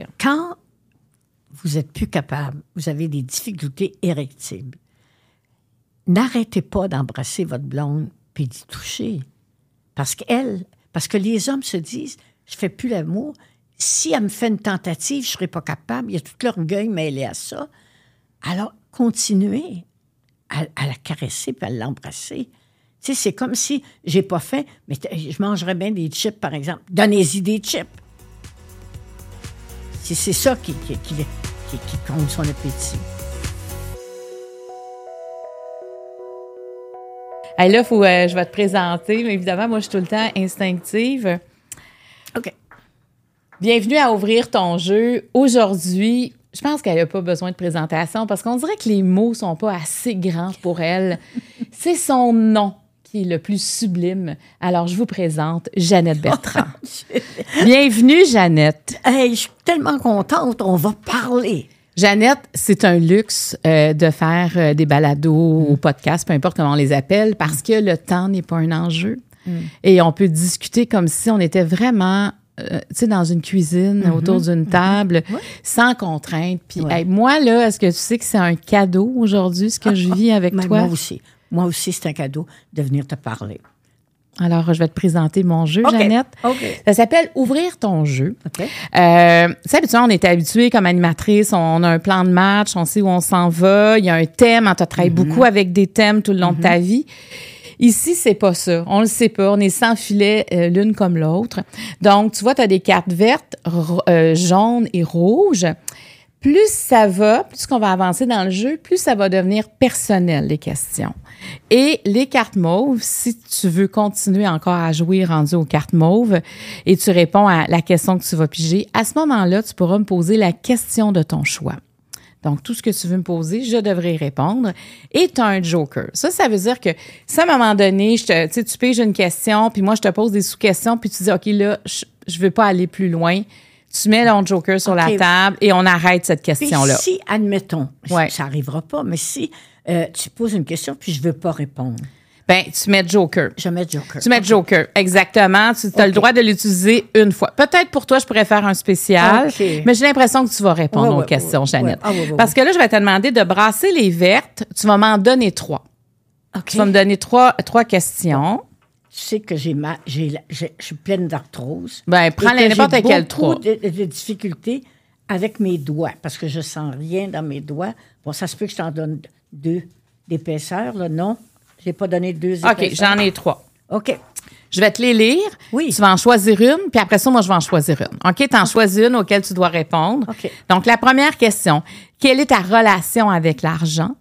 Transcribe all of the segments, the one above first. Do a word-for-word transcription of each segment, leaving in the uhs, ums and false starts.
Quand vous êtes plus capable, vous avez des difficultés érectiles, n'arrêtez pas d'embrasser votre blonde puis d'y toucher. Parce qu'elle, parce que les hommes se disent, je fais plus l'amour. Si elle me fait une tentative, je ne serai pas capable. Il y a tout l'orgueil mêlé à ça. Alors, continuez à, à la caresser puis à l'embrasser. Tu sais, c'est comme si j'ai pas faim, mais je mangerais bien des chips, par exemple. Donnez-y des chips. C'est, c'est ça qui, qui, qui, qui, qui compte son appétit. Hey, là, faut, euh, je vais te présenter, mais évidemment, moi, je suis tout le temps instinctive. OK. Bienvenue à Ouvrir ton jeu. Aujourd'hui, je pense qu'elle n'a pas besoin de présentation parce qu'on dirait que les mots sont pas assez grands pour elle. C'est son nom qui est le plus sublime. Alors, je vous présente Jeannette Bertrand. Bienvenue, Jeannette. Hey, je suis tellement contente. On va parler. Jeannette, c'est un luxe euh, de faire euh, des balados ou podcasts, peu importe comment on les appelle, parce que le temps n'est pas un enjeu. Mm. Et on peut discuter comme si on était vraiment, euh, tu sais, dans une cuisine, mm-hmm. autour d'une table, mm-hmm. ouais. sans contrainte. Puis ouais. hey, moi, là, est-ce que tu sais que c'est un cadeau aujourd'hui, ce que je vis avec Mais toi? Moi aussi. Moi aussi, c'est un cadeau de venir te parler. Alors, je vais te présenter mon jeu, okay. Jeannette. Okay. Ça s'appelle « Ouvrir ton jeu okay. ». Euh, tu sais, habituellement, on est habitué comme animatrice, on a un plan de match, on sait où on s'en va, il y a un thème, tu as travaillé mm-hmm. beaucoup avec des thèmes tout le long mm-hmm. de ta vie. Ici, c'est pas ça. On le sait pas. On est sans filet euh, l'une comme l'autre. Donc, tu vois, tu as des cartes vertes, r- euh, jaunes et rouges. Plus ça va, plus qu'on va avancer dans le jeu, plus ça va devenir personnel, les questions. Et les cartes mauves, si tu veux continuer encore à jouer rendu aux cartes mauves et tu réponds à la question que tu vas piger, à ce moment-là, tu pourras me poser la question de ton choix. Donc, tout ce que tu veux me poser, je devrais y répondre. Et tu as un joker. Ça, ça veut dire que si à un moment donné, je te, tu sais, tu piges une question, puis moi, je te pose des sous-questions, puis tu dis, OK, là, je ne veux pas aller plus loin. Tu mets ton joker sur okay. la table et on arrête cette question-là. Puis si, admettons, ouais. ça n'arrivera pas, mais si euh, tu poses une question puis je ne veux pas répondre. Bien, tu mets joker. Je mets joker. Tu mets okay. joker, exactement. Tu as okay. le droit de l'utiliser une fois. Peut-être pour toi, je pourrais faire un spécial, okay. mais j'ai l'impression que tu vas répondre ouais, aux ouais, questions, ouais, Jeannette. Ouais. Ah, ouais, ouais, Parce que là, je vais te demander de brasser les vertes. Tu vas m'en donner trois. Okay. Tu vas me donner trois, trois questions. Tu sais que j'ai ma, j'ai, j'ai, je suis pleine d'arthrose. Ben, prends n'importe quel trois. J'ai beaucoup de, de difficultés avec mes doigts, parce que je sens rien dans mes doigts. Bon, ça se peut que je t'en donne deux d'épaisseur, là. Non, je n'ai pas donné deux épaisseurs. OK, j'en ai trois. OK. Je vais te les lire. Oui. Tu vas en choisir une, puis après ça, moi, je vais en choisir une. OK, tu en choisis une auquel tu dois répondre. OK. Donc, la première question, quelle est ta relation avec l'argent?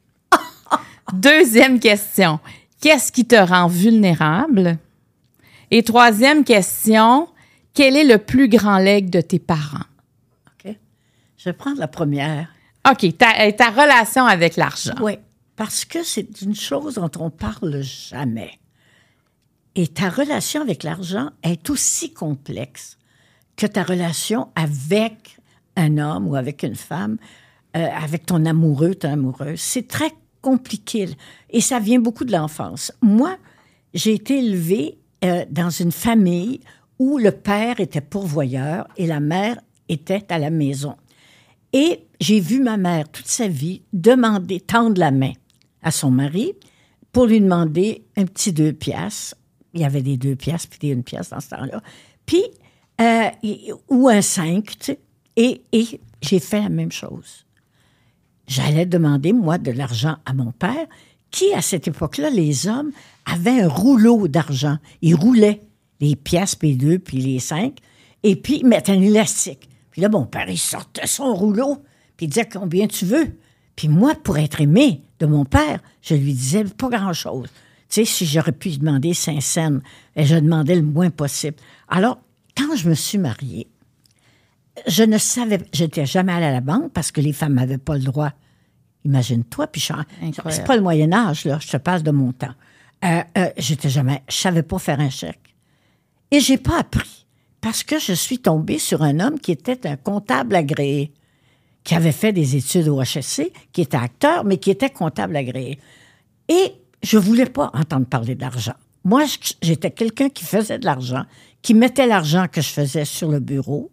Deuxième question, qu'est-ce qui te rend vulnérable? Et troisième question, quel est le plus grand legs de tes parents? OK. Je vais prendre la première. OK. Ta, ta relation avec l'argent. Oui, parce que c'est une chose dont on parle jamais. Et ta relation avec l'argent est aussi complexe que ta relation avec un homme ou avec une femme, euh, avec ton amoureux, ton amoureuse. C'est très compliqué. Et ça vient beaucoup de l'enfance. Moi, j'ai été élevée euh, dans une famille où le père était pourvoyeur et la mère était à la maison. Et j'ai vu ma mère toute sa vie demander, tendre la main à son mari pour lui demander un petit deux piastres. Il y avait des deux piastres puis des une pièce dans ce temps-là. Puis, euh, ou un cinq, tu sais. Et, et j'ai fait la même chose. J'allais demander, moi, de l'argent à mon père, qui, à cette époque-là, les hommes avaient un rouleau d'argent. Ils roulaient les piastres, puis les deux, puis les cinq, et puis ils mettaient un élastique. Puis là, mon père, il sortait son rouleau, puis il disait combien tu veux. Puis moi, pour être aimé de mon père, je lui disais pas grand-chose. Tu sais, si j'aurais pu lui demander cinq cents, je demandais le moins possible. Alors, quand je me suis mariée, je ne savais, je n'étais jamais allée à la banque parce que les femmes n'avaient pas le droit. Imagine-toi, puis je, c'est pas le Moyen-Âge, là, je te parle de mon temps. Euh, euh, j'étais jamais, je savais pas faire un chèque. Et j'ai pas appris parce que je suis tombée sur un homme qui était un comptable agréé, qui avait fait des études au H S C, qui était acteur, mais qui était comptable agréé. Et je voulais pas entendre parler d'argent. Moi, j'étais quelqu'un qui faisait de l'argent, qui mettait l'argent que je faisais sur le bureau,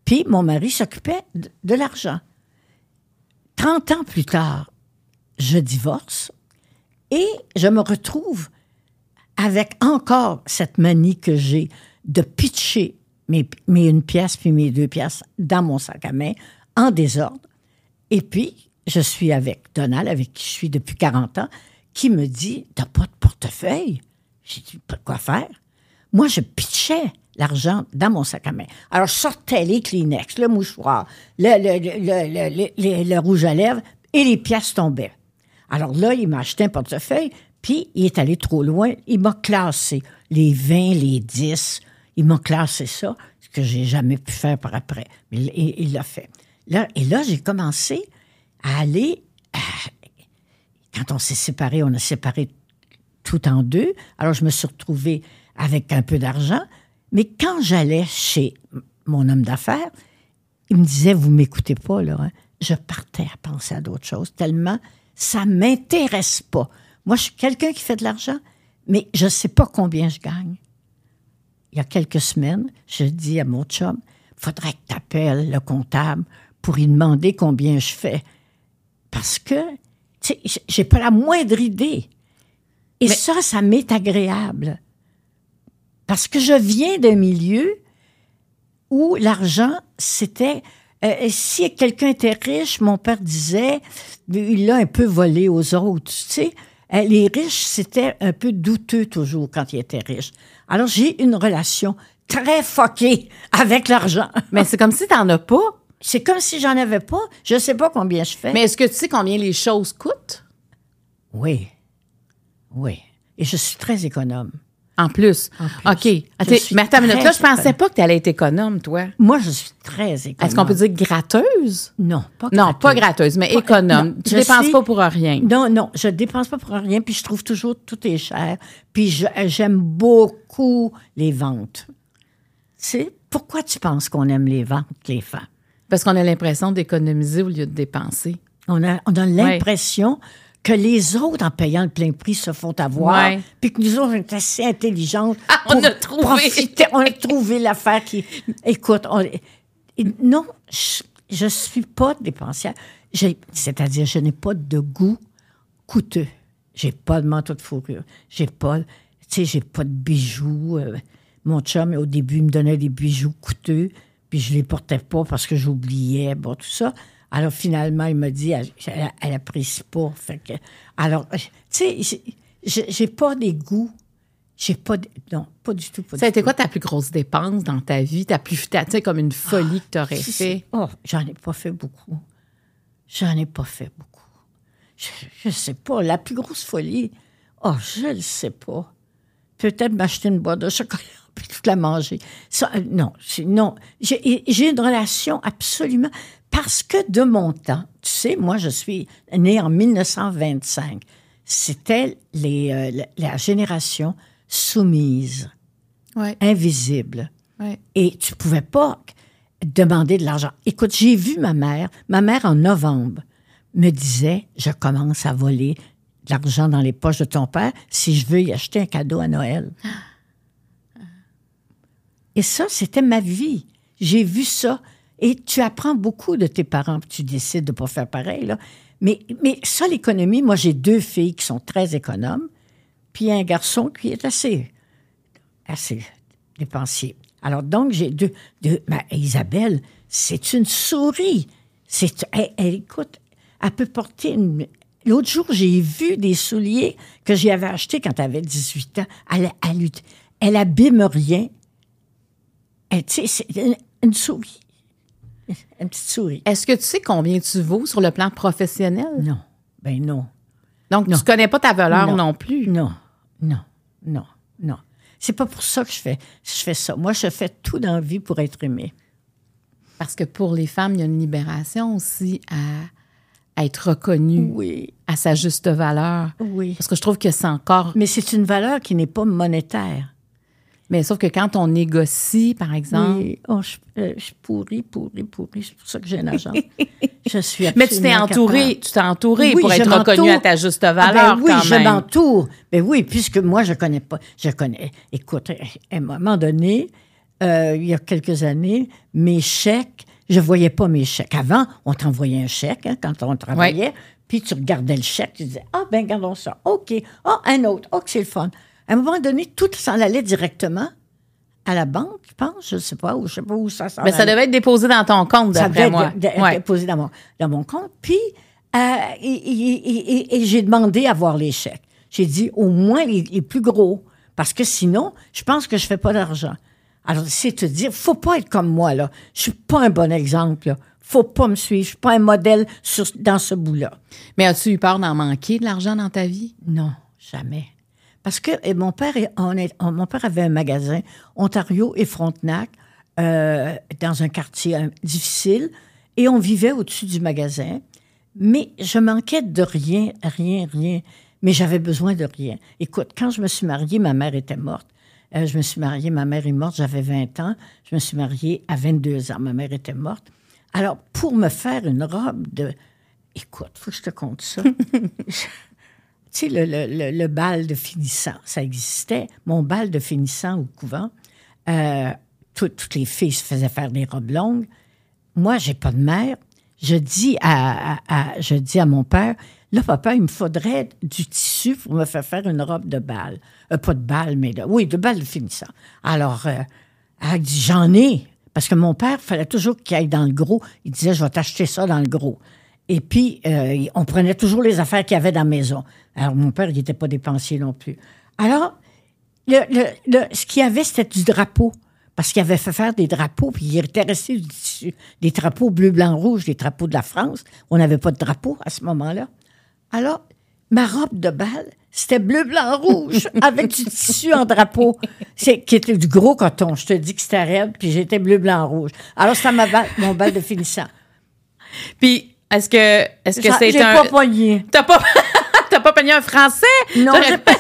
Puis mon mari s'occupait de, de l'argent. trente ans plus tard, je divorce et je me retrouve avec encore cette manie que j'ai de pitcher mes, mes une pièce puis mes deux pièces dans mon sac à main en désordre. Et puis, je suis avec Donald, avec qui je suis depuis quarante ans, qui me dit « T'as pas de portefeuille? » J'ai dit « Pas de quoi faire? » Moi, je pitchais l'argent dans mon sac à main. Alors, je sortais les Kleenex, le mouchoir, le, le, le, le, le, le, le rouge à lèvres et les pièces tombaient. Alors là, il m'a acheté un portefeuille, puis il est allé trop loin. Il m'a classé les vingt, les dix. Il m'a classé ça, ce que j'ai jamais pu faire par après. Mais il, il l'a fait. Là, et là, j'ai commencé à aller... À, quand on s'est séparés, on a séparé tout en deux. Alors, je me suis retrouvée avec un peu d'argent. Mais quand j'allais chez mon homme d'affaires, il me disait, vous m'écoutez pas, là. Hein? Je partais à penser à d'autres choses, tellement ça m'intéresse pas. Moi, je suis quelqu'un qui fait de l'argent, mais je sais pas combien je gagne. Il y a quelques semaines, je dis à mon chum, faudrait que tu appelles le comptable pour lui demander combien je fais. Parce que, tu sais, j'ai pas la moindre idée. Et mais... ça, ça m'est agréable. Parce que je viens d'un milieu où l'argent, c'était... Euh, si quelqu'un était riche, mon père disait, il l'a un peu volé aux autres, tu sais. Euh, les riches, c'était un peu douteux toujours quand ils étaient riches. Alors, j'ai une relation très fuckée avec l'argent. Mais c'est comme si t'en as pas. C'est comme si j'en avais pas. Je sais pas combien je fais. Mais est-ce que tu sais combien les choses coûtent? Oui. Oui. Et je suis très économe. En plus. En plus. OK. Attends, mais attends une minute. Là, je pensais pas que tu allais être économe, toi. Moi, je suis très économe. Est-ce qu'on peut dire gratteuse? Non, pas gratteuse. Non, pas gratteuse, mais pas, économe. Non, tu ne dépenses suis... pas pour rien. Non, non, je ne dépense pas pour rien, puis je trouve toujours que tout est cher. Puis je, j'aime beaucoup les ventes. Tu sais, pourquoi tu penses qu'on aime les ventes, les femmes? Parce qu'on a l'impression d'économiser au lieu de dépenser. On a, on a l'impression... Ouais. Que les autres, en payant le plein prix, se font avoir, ouais. Puis que nous autres, on est assez intelligentes ah, on pour a trouvé. profiter. On a trouvé l'affaire qui... Écoute, on, non, je ne suis pas dépensière. J'ai, c'est-à-dire, je n'ai pas de goût coûteux. J'ai pas de manteau de fourrure. J'ai pas, tu sais, j'ai pas de bijoux. Euh, mon chum, au début, il me donnait des bijoux coûteux, puis je les portais pas parce que j'oubliais, bon, tout ça. Alors, finalement, il m'a dit, elle, elle, elle apprécie pas. Fait que, alors, tu sais, j'ai, j'ai pas des goûts. J'ai pas de, non, pas du tout. Pas ça a du été tout. quoi ta plus grosse dépense dans ta vie? Ta plus, tu sais, comme une folie ah, que tu aurais fait? Oh, j'en ai pas fait beaucoup. J'en ai pas fait beaucoup. Je, je sais pas. La plus grosse folie, oh, je le sais pas. Peut-être m'acheter une boîte de chocolat puis toute la manger. Ça, euh, non, c'est, non. J'ai, j'ai une relation absolument... Parce que de mon temps, tu sais, moi, je suis née en dix-neuf cent vingt-cinq. C'était les, euh, la, la génération soumise, ouais. invisible. Ouais. Et tu pouvais pas demander de l'argent. Écoute, j'ai vu ma mère. Ma mère, en novembre, me disait, je commence à voler de l'argent dans les poches de ton père si je veux y acheter un cadeau à Noël. Et ça, c'était ma vie. J'ai vu ça. Et tu apprends beaucoup de tes parents, puis tu décides de ne pas faire pareil, là. Mais, mais ça, l'économie, moi, j'ai deux filles qui sont très économes, puis un garçon qui est assez, assez dépensier. Alors, donc, j'ai deux... deux ben, Isabelle, c'est une souris. C'est, elle, elle, écoute, elle peut porter une... L'autre jour, j'ai vu des souliers que j'y avais achetés quand elle avait dix-huit ans. Elle, elle, elle abîme rien. Elle, tu sais, c'est une, une souris. Une petite souris. Est-ce que tu sais combien tu vaux sur le plan professionnel? Non. Ben non. Donc, non. tu connais pas ta valeur non, non plus? Non, non, non, non. C'est pas pour ça que je fais, je fais ça. Moi, je fais tout dans la vie pour être aimée. Parce que pour les femmes, il y a une libération aussi à, à être reconnue oui. à sa juste valeur. Oui. Parce que je trouve que c'est encore... Mais c'est une valeur qui n'est pas monétaire. Mais sauf que quand on négocie, par exemple... Oui, oh, je, euh, je pourris, pourris, pourris. C'est pour ça que j'ai un agent. Je suis absolument Mais tu t'es entourée, tu t'es entourée oui, pour être reconnue à ta juste valeur, ah ben oui, quand je même. m'entoure. Ben oui, puisque moi, je connais pas... Je connais... Écoute, à un moment donné, euh, il y a quelques années, mes chèques, je ne voyais pas mes chèques. Avant, on t'envoyait un chèque hein, quand on travaillait, ouais. Puis tu regardais le chèque, tu disais « Ah, ben gardons ça. OK. Ah, oh, un autre. Oh, que c'est le fun. » À un moment donné, tout s'en allait directement à la banque, je pense. Je ne sais pas où, je sais pas où ça s'en allait. Mais ça devait être déposé dans ton compte, d'après moi. Ça devait être ouais. déposé dans mon, dans mon compte. Puis, euh, et, et, et, et j'ai demandé à voir les chèques. J'ai dit au moins les, les plus gros, parce que sinon, je pense que je ne fais pas d'argent. Alors, c'est te dire, faut pas être comme moi, là. Je suis pas un bon exemple, là. Faut pas me suivre. Je suis pas un modèle sur, dans ce bout-là. Mais as-tu eu peur d'en manquer de l'argent dans ta vie? Non, jamais. Parce que et mon père, on est, on, mon père avait un magasin, Ontario et Frontenac, euh, dans un quartier euh, difficile, et on vivait au-dessus du magasin. Mais je manquais de rien, rien, rien. Mais j'avais besoin de rien. Écoute, quand je me suis mariée, ma mère était morte. Euh, je me suis mariée, ma mère est morte, j'avais vingt ans. Je me suis mariée à vingt-deux ans, ma mère était morte. Alors, pour me faire une robe de... Écoute, il faut que je te conte ça. Tu sais, le, le, le, le bal de finissant, ça existait. Mon bal de finissant au couvent, euh, tout, toutes les filles se faisaient faire des robes longues. Moi, j'ai pas de mère. Je dis à, à, à, je dis à mon père, là, papa, il me faudrait du tissu pour me faire faire une robe de bal. Euh, pas de bal, mais de, oui, de bal de finissant. Alors, euh, elle dit, j'en ai. Parce que mon père, il fallait toujours qu'il aille dans le gros. Il disait, je vais t'acheter ça dans le gros. Et puis, euh, on prenait toujours les affaires qu'il y avait dans la maison. Alors, mon père, il n'était pas dépensier non plus. Alors, le, le, le, ce qu'il y avait, c'était du drapeau. Parce qu'il avait fait faire des drapeaux, puis il était resté du tissu. Des drapeaux bleu, blanc, rouge, des drapeaux de la France. On n'avait pas de drapeau à ce moment-là. Alors, ma robe de bal, c'était bleu, blanc, rouge, avec du tissu en drapeau, c'est, qui était du gros coton. Je te dis que c'était raide, puis j'étais bleu, blanc, rouge. Alors, c'était ma bal, mon bal de finissant. Puis, est-ce que, est-ce que c'est j'ai un... J'ai pas pogné. T'as pas... T'as pas pogné un Français? Non, j'ai pas...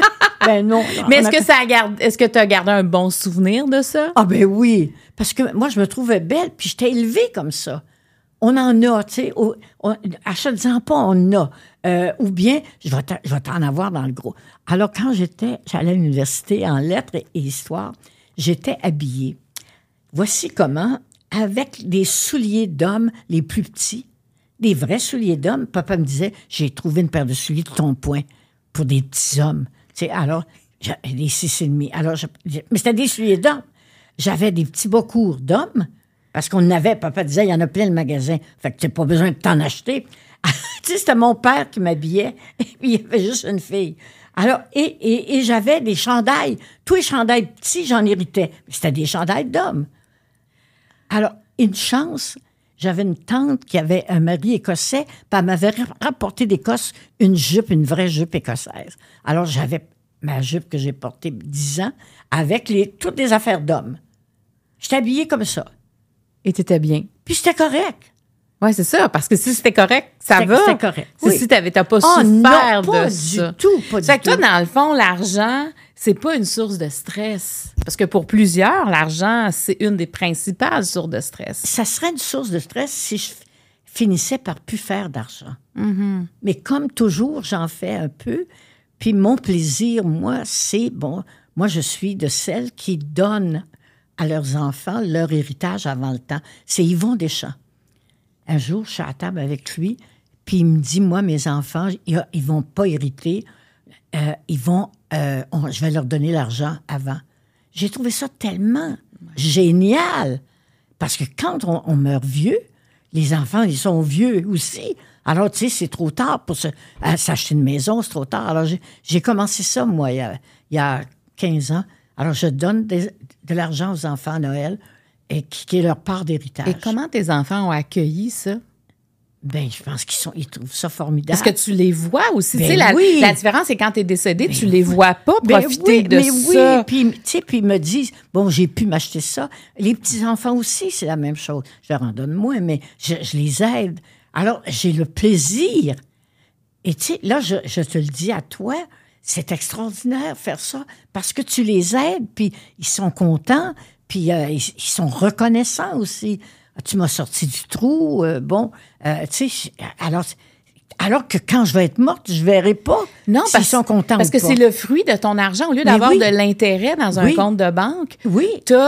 Ben non. Mais est-ce que ça a gardé, est-ce que tu as gardé un bon souvenir de ça? Ah ben oui, parce que moi, je me trouvais belle, puis j'étais élevée comme ça. On en a, tu sais, achète-en pas, on en a. Euh, ou bien, je vais, je vais t'en avoir dans le gros. Alors, quand j'étais, j'allais à l'université en lettres et, et histoire, j'étais habillée. Voici comment, avec des souliers d'hommes les plus petits, des vrais souliers d'hommes, papa me disait, j'ai trouvé une paire de souliers de ton poing pour des petits hommes. Tu sais, alors, j'avais des six et demi. Alors, je, mais c'était des souliers d'hommes. J'avais des petits bas courts d'hommes, parce qu'on avait, papa disait, il y en a plein le magasin. Fait que tu n'as pas besoin de t'en acheter. Tu sais, c'était mon père qui m'habillait, et puis il y avait juste une fille. Alors, et, et, et j'avais des chandails. Tous les chandails petits, j'en héritais. C'était des chandails d'hommes. Alors, une chance, j'avais une tante qui avait un mari écossais, puis elle m'avait rapporté d'Écosse une jupe, une vraie jupe écossaise. Alors, j'avais ma jupe que j'ai portée dix ans avec les, toutes les affaires d'hommes. J'étais habillée comme ça. Et t'étais bien. Puis c'était correct. Oui, c'est ça, parce que si c'était correct, ça c'était, va. C'était correct. Si, oui. si t'avais, t'as pas oh, souffert non, pas de du ça. tout, pas ça du que toi, tout. dans le fond, l'argent, c'est pas une source de stress. Parce que pour plusieurs, l'argent, c'est une des principales sources de stress. Ça serait une source de stress si je finissais par plus faire d'argent. Mm-hmm. Mais comme toujours, j'en fais un peu. Puis mon plaisir, moi, c'est, bon, moi, je suis de celles qui donnent à leurs enfants leur héritage avant le temps. C'est Yvon Deschamps. Un jour, je suis à table avec lui, puis il me dit, moi, mes enfants, ils ne vont pas hériter, euh, ils vont, euh, on, je vais leur donner l'argent avant. J'ai trouvé ça tellement génial, parce que quand on, on meurt vieux, les enfants, ils sont vieux aussi. Alors, tu sais, c'est trop tard pour se, euh, s'acheter une maison, c'est trop tard. Alors, j'ai, j'ai commencé ça, moi, il y, a, il y a quinze ans. Alors, je donne des, de l'argent aux enfants à Noël, et qui, qui est leur part d'héritage. Et comment tes enfants ont accueilli ça? Bien, je pense qu'ils sont, ils trouvent ça formidable. Parce que tu les vois aussi. Ben tu sais, la, oui. la différence, c'est quand tu es décédé, Ben tu les oui. vois pas profiter ben oui, de mais ça. Oui, puis, tu sais, puis ils me disent, bon, j'ai pu m'acheter ça. Les petits-enfants aussi, c'est la même chose. Je leur en donne moins, mais je, je les aide. Alors, j'ai le plaisir. Et tu sais, là, je, je te le dis à toi, c'est extraordinaire faire ça, parce que tu les aides, puis ils sont contents, puis euh, ils, ils sont reconnaissants aussi. Tu m'as sorti du trou, euh, bon, euh, tu sais, alors, alors que quand je vais être morte, je ne verrai pas non, s'ils parce, sont contents parce ou que pas. c'est le fruit de ton argent. Au lieu Mais d'avoir oui. de l'intérêt dans un Oui. compte de banque, oui. tu as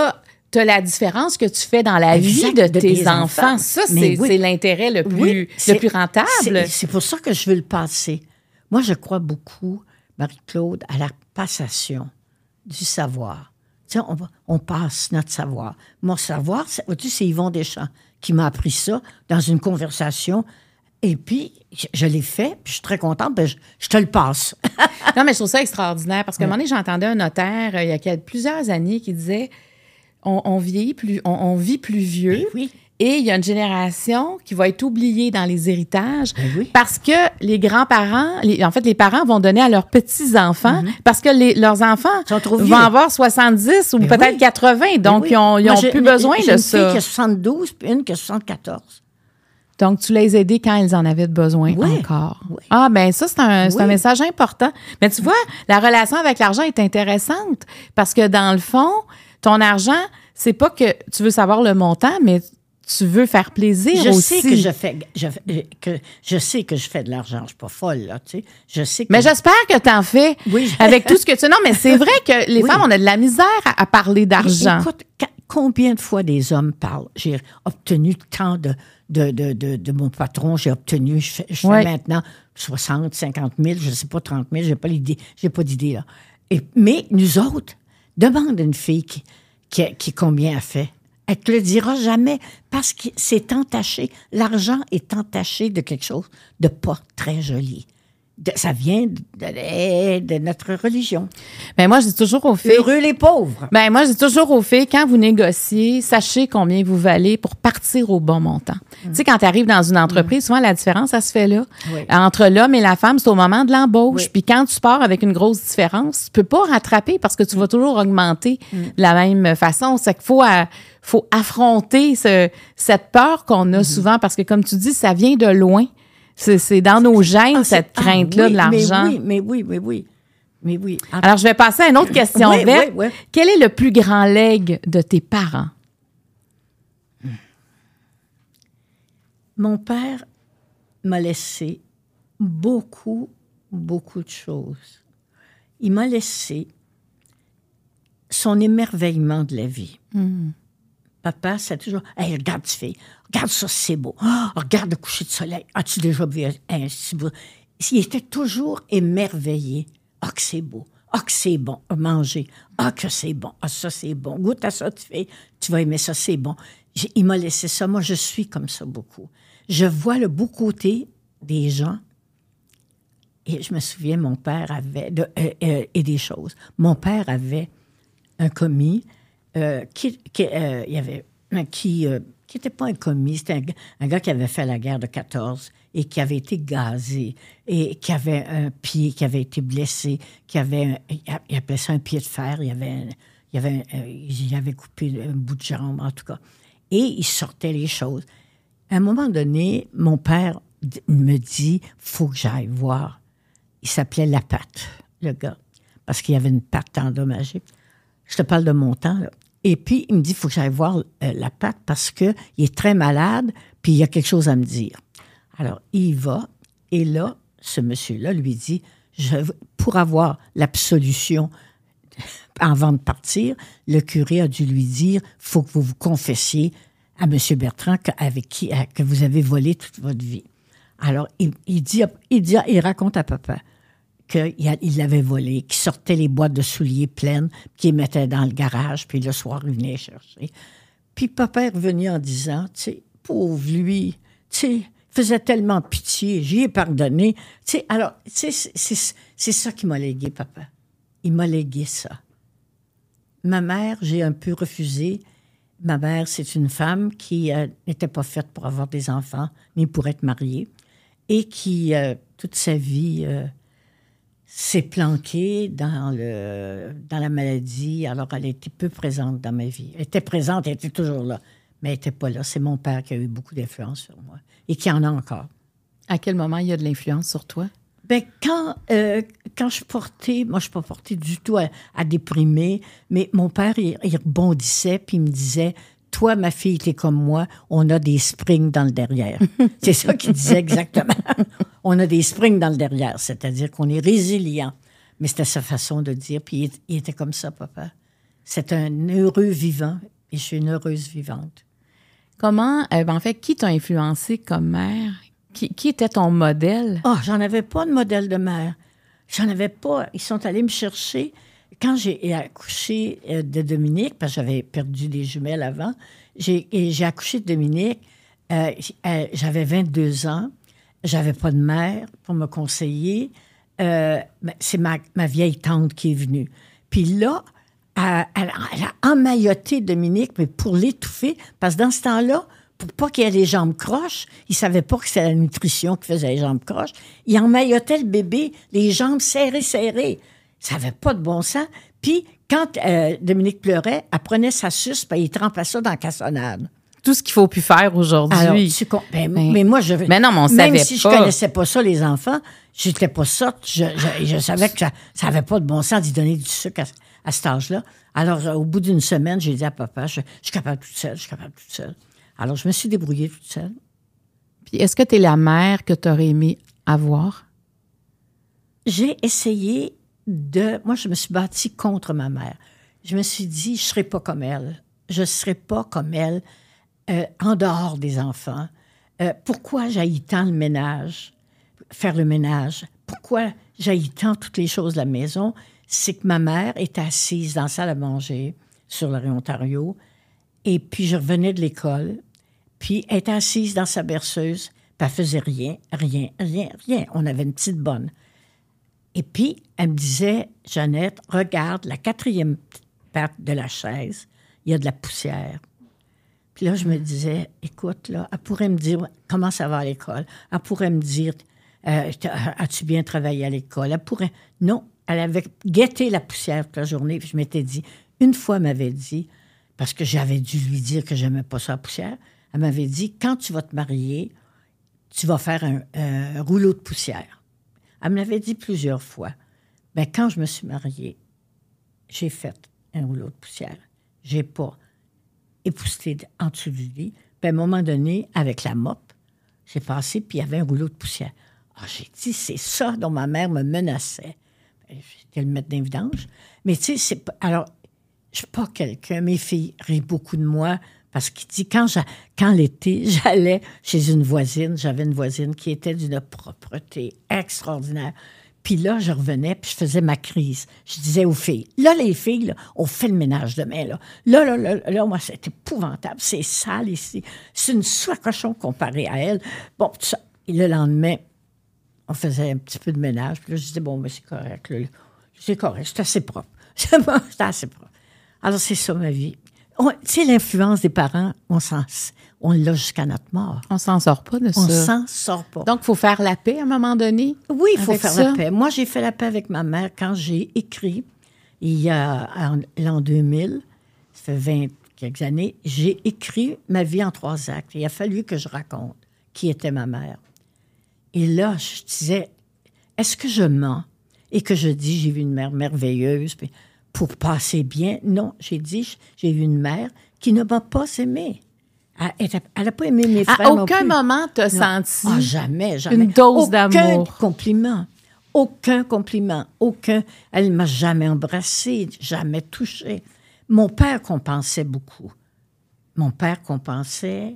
tu as la différence que tu fais dans la Exact, vie de, de tes tes enfants. enfants. Ça, Mais c'est, oui. c'est l'intérêt le plus, Oui, le c'est- plus rentable. C'est, c'est pour ça que je veux le passer. Moi, je crois beaucoup, Marie-Claude, à la passation du savoir. Tu sais, on, va- on passe notre savoir. Mon savoir, c'est, vois-tu, c'est Yvon Deschamps qui m'a appris ça dans une conversation. Et puis, je, je l'ai fait, puis je suis très contente, ben je, je te le passe. Non, mais je trouve ça extraordinaire parce qu'à un moment donné, j'entendais un notaire euh, il y a quel- plusieurs années qui disait on, on vieillit plus, on, on vit plus vieux. Ben oui. Et il y a une génération qui va être oubliée dans les héritages Ben oui. parce que les grands-parents, les- en fait, les parents vont donner à leurs petits-enfants parce que les- leurs enfants Ils sont trop vont vieux. avoir soixante-dix ou Ben peut-être oui. quatre-vingts. Donc, Ben oui. ils ont, ils Moi, ont j'ai- plus besoin j'ai de une fille ça. qui a soixante-douze, puis une qui a soixante-quatorze. Donc, tu les as aidés quand ils en avaient besoin Oui. encore. Oui. Ah, ben ça, c'est un, c'est Oui. un message important. Mais tu vois, la relation avec l'argent est intéressante parce que dans le fond, ton argent, c'est pas que tu veux savoir le montant, mais tu veux faire plaisir Je aussi. sais que je fais, je, fais- que je sais que je fais de l'argent. Je suis pas folle, là, tu sais. Je sais que... Mais j'espère que tu en fais Oui. avec tout ce que tu... Non, mais c'est vrai que les Oui. femmes, on a de la misère à, à parler d'argent. Écoute, ca- combien de fois des hommes parlent? J'ai obtenu tant de, de, de, de, de mon patron, j'ai obtenu, je fais, je fais Ouais. maintenant soixante, cinquante mille, je ne sais pas, trente mille, j'ai pas l'idée, j'ai pas d'idée, là. Et, mais nous autres, demande à une fille qui, qui, qui combien elle fait. Elle te le dira jamais parce que c'est entaché. L'argent est entaché de quelque chose de pas très joli. De- ça vient de, de- de notre religion. Mais moi, je dis toujours aux filles... Heureux les pauvres. Ben moi, je dis toujours aux filles, quand vous négociez, sachez combien vous valez pour partir au bon montant. Tu sais, quand tu arrives dans une entreprise, souvent, la différence, ça se fait là. Oui. Entre l'homme et la femme, c'est au moment de l'embauche. Oui. Puis quand tu pars avec une grosse différence, tu peux pas rattraper parce que tu vas toujours augmenter de la même façon. C'est qu'il faut, euh, faut affronter ce, cette peur qu'on a souvent parce que, comme tu dis, ça vient de loin. C'est, c'est dans nos gènes, Ah, cette c'est- crainte-là ah, oui, de l'argent. Mais oui, mais oui, mais oui. Mais oui. En- Alors, je vais passer à une autre question, Oui, Vette. oui, oui. Quel est le plus grand legs de tes parents? Mon père m'a laissé beaucoup, beaucoup de choses. Il m'a laissé son émerveillement de la vie. Papa, c'est toujours « Hey, regarde, tu fille, regarde ça, c'est beau. Ah, regarde le coucher de soleil. As-tu déjà vu un, un si beau? » Il était toujours émerveillé. « Ah, que c'est beau. Ah, que c'est bon à manger. Ah, que c'est bon. Ah, ça, c'est bon. Goûte à ça, tu fais. Tu vas aimer ça, c'est bon. » J'ai- Il m'a laissé ça. Moi, je suis comme ça beaucoup. Je vois le beau côté des gens. Et je me souviens, mon père avait... De, euh, euh, et des choses. Mon père avait un commis euh, qui, qui, euh, il y avait, un qui euh, qui n'était pas un commis, c'était un, gars- un gars qui avait fait la guerre de quatorze et qui avait été gazé et qui avait un pied, qui avait été blessé, qui avait, un, il appelait ça un pied de fer, il y avait, un- il y avait, un- il avait coupé un bout de jambe, en tout cas. Et il sortait les choses. À un moment donné, mon père d- me dit, faut que j'aille voir. Il s'appelait La Patte, le gars, parce qu'il y avait une patte endommagée. Je te parle de mon temps, là. Et puis, il me dit, il faut que j'aille voir euh, La Patte parce qu'il est très malade, puis il y a quelque chose à me dire. Alors, il y va, et là, ce monsieur-là lui dit, je, pour avoir l'absolution avant de partir, le curé a dû lui dire, il faut que vous vous confessiez à M. Bertrand que, avec qui, à- que vous avez volé toute votre vie. Alors, il, il, dit, il, dit, il raconte à papa qu'il l'avait volé, qu'il sortait les boîtes de souliers pleines, qu'il mettait dans le garage, puis le soir, il venait chercher. Puis papa est revenu en disant, tu sais, pauvre lui, tu sais, il faisait tellement pitié, j'y ai pardonné. Tu sais, alors, tu sais, c'est, c'est, c'est ça qui m'a légué, papa. Il m'a légué ça. Ma mère, j'ai un peu refusé. Ma mère, c'est une femme qui euh, n'était pas faite pour avoir des enfants, ni pour être mariée, et qui, euh, toute sa vie, euh, s'est planquée dans, le, dans la maladie. Alors, elle était peu présente dans ma vie. Elle était présente, elle était toujours là, mais elle n'était pas là. C'est mon père qui a eu beaucoup d'influence sur moi, et qui en a encore. À quel moment il y a de l'influence sur toi? Ben, quand, euh, quand je portais, moi, je ne suis pas portée du tout à, à déprimer, mais mon père, il, il rebondissait, puis il me disait, toi, ma fille, t'es comme moi, on a des springs dans le derrière. C'est ça qu'il disait exactement. On a des springs dans le derrière, c'est-à-dire qu'on est résilient. Mais c'était sa façon de dire, puis il, il était comme ça, papa. C'est un heureux vivant. Et je suis une heureuse vivante. Comment, euh, ben, en fait, qui t'a influencé comme mère? Qui, qui était ton modèle? Ah, oh, j'en avais pas de modèle de mère. J'en avais pas. Ils sont allés me chercher. Quand j'ai accouché de Dominique, parce que j'avais perdu des jumelles avant, j'ai, et j'ai accouché de Dominique, euh, euh, j'avais vingt-deux ans, j'avais pas de mère pour me conseiller. Euh, c'est ma, ma vieille tante qui est venue. Puis là, elle, elle, elle a emmailloté Dominique, mais pour l'étouffer, parce que dans ce temps-là, pour pas qu'il ait les jambes croches, il savait pas que c'était la nutrition qui faisait les jambes croches, il emmaillotait le bébé, les jambes serrées, serrées. Ça n'avait pas de bon sens. Puis, quand euh, Dominique pleurait, elle prenait sa suce, puis il trempait ça dans la cassonade. Tout ce qu'il ne faut plus faire aujourd'hui. Alors, tu, ben, mais, mais moi, je mais non, mais on même savait si pas. je ne connaissais pas ça, les enfants, je n'étais pas sorte. Je, je, je savais que ça n'avait pas de bon sens d'y donner du sucre à, à cet âge-là. Alors, au bout d'une semaine, j'ai dit à papa, je, je suis capable toute seule, je suis capable toute seule. Alors, je me suis débrouillée toute seule. Puis, est-ce que tu es la mère que tu aurais aimé avoir? J'ai essayé de... Moi, je me suis bâtie contre ma mère. Je me suis dit, je ne serai pas comme elle. Je ne serai pas comme elle euh, en dehors des enfants. Euh, pourquoi j'haïs tant le ménage, faire le ménage? Pourquoi j'haïs tant toutes les choses de la maison? C'est que ma mère était assise dans la salle à manger sur le rue Ontario, et puis je revenais de l'école, puis elle était assise dans sa berceuse, puis elle faisait rien, rien, rien, rien. On avait une petite bonne. Et puis, elle me disait, Jeannette, regarde la quatrième patte de la chaise, il y a de la poussière. Puis là, je me disais, écoute, là, elle pourrait me dire comment ça va à l'école. Elle pourrait me dire, euh, as-tu bien travaillé à l'école? Elle pourrait... Non, elle avait guetté la poussière toute la journée. Puis je m'étais dit, une fois, elle m'avait dit, parce que j'avais dû lui dire que j'aimais pas ça, la poussière, elle m'avait dit, quand tu vas te marier, tu vas faire un, un rouleau de poussière. Elle me l'avait dit plusieurs fois. Bien, quand je me suis mariée, j'ai fait un rouleau de poussière. J'ai pas épousseté en dessous du lit. Puis à un moment donné, avec la mop, j'ai passé, puis il y avait un rouleau de poussière. Ah, j'ai dit, c'est ça dont ma mère me menaçait. J'étais le mettre d'un vidange. Mais tu sais, c'est pas... Alors, je suis pas quelqu'un... Mes filles rient beaucoup de moi parce qu'il dit, quand, j'a... quand l'été, j'allais chez une voisine, j'avais une voisine qui était d'une propreté extraordinaire. Puis là, je revenais, puis je faisais ma crise. Je disais aux filles, là, les filles, là, on fait le ménage demain, là. Là, là, là, là, moi, c'est épouvantable. C'est sale ici. C'est une soie cochon comparée à elle. Bon, ça. Et le lendemain, on faisait un petit peu de ménage. Puis là, je disais, bon, mais c'est correct, là. C'est correct, c'est assez propre. C'est bon, c'est assez propre. Alors, c'est ça, ma vie. Tu sais, l'influence des parents, on s'en, on l'a jusqu'à notre mort. On s'en sort pas de ça. On s'en sort pas. Donc, il faut faire la paix à un moment donné? Oui, il faut faire ça. la paix. Moi, j'ai fait la paix avec ma mère quand j'ai écrit, il y a en, l'an deux mille, ça fait vingt quelques années, j'ai écrit ma vie en trois actes. Il a fallu que je raconte qui était ma mère. Et là, je disais, est-ce que je mens et que je dis, j'ai vu une mère merveilleuse, puis pour passer bien? Non, j'ai dit, j'ai eu une mère qui ne m'a pas aimée. Elle n'a pas aimé mes frères À non aucun plus. moment, tu as senti Ah, jamais, jamais. une dose aucun d'amour. Aucun compliment. Aucun compliment. Aucun. Elle ne m'a jamais embrassée, jamais touchée. Mon père compensait beaucoup. Mon père compensait.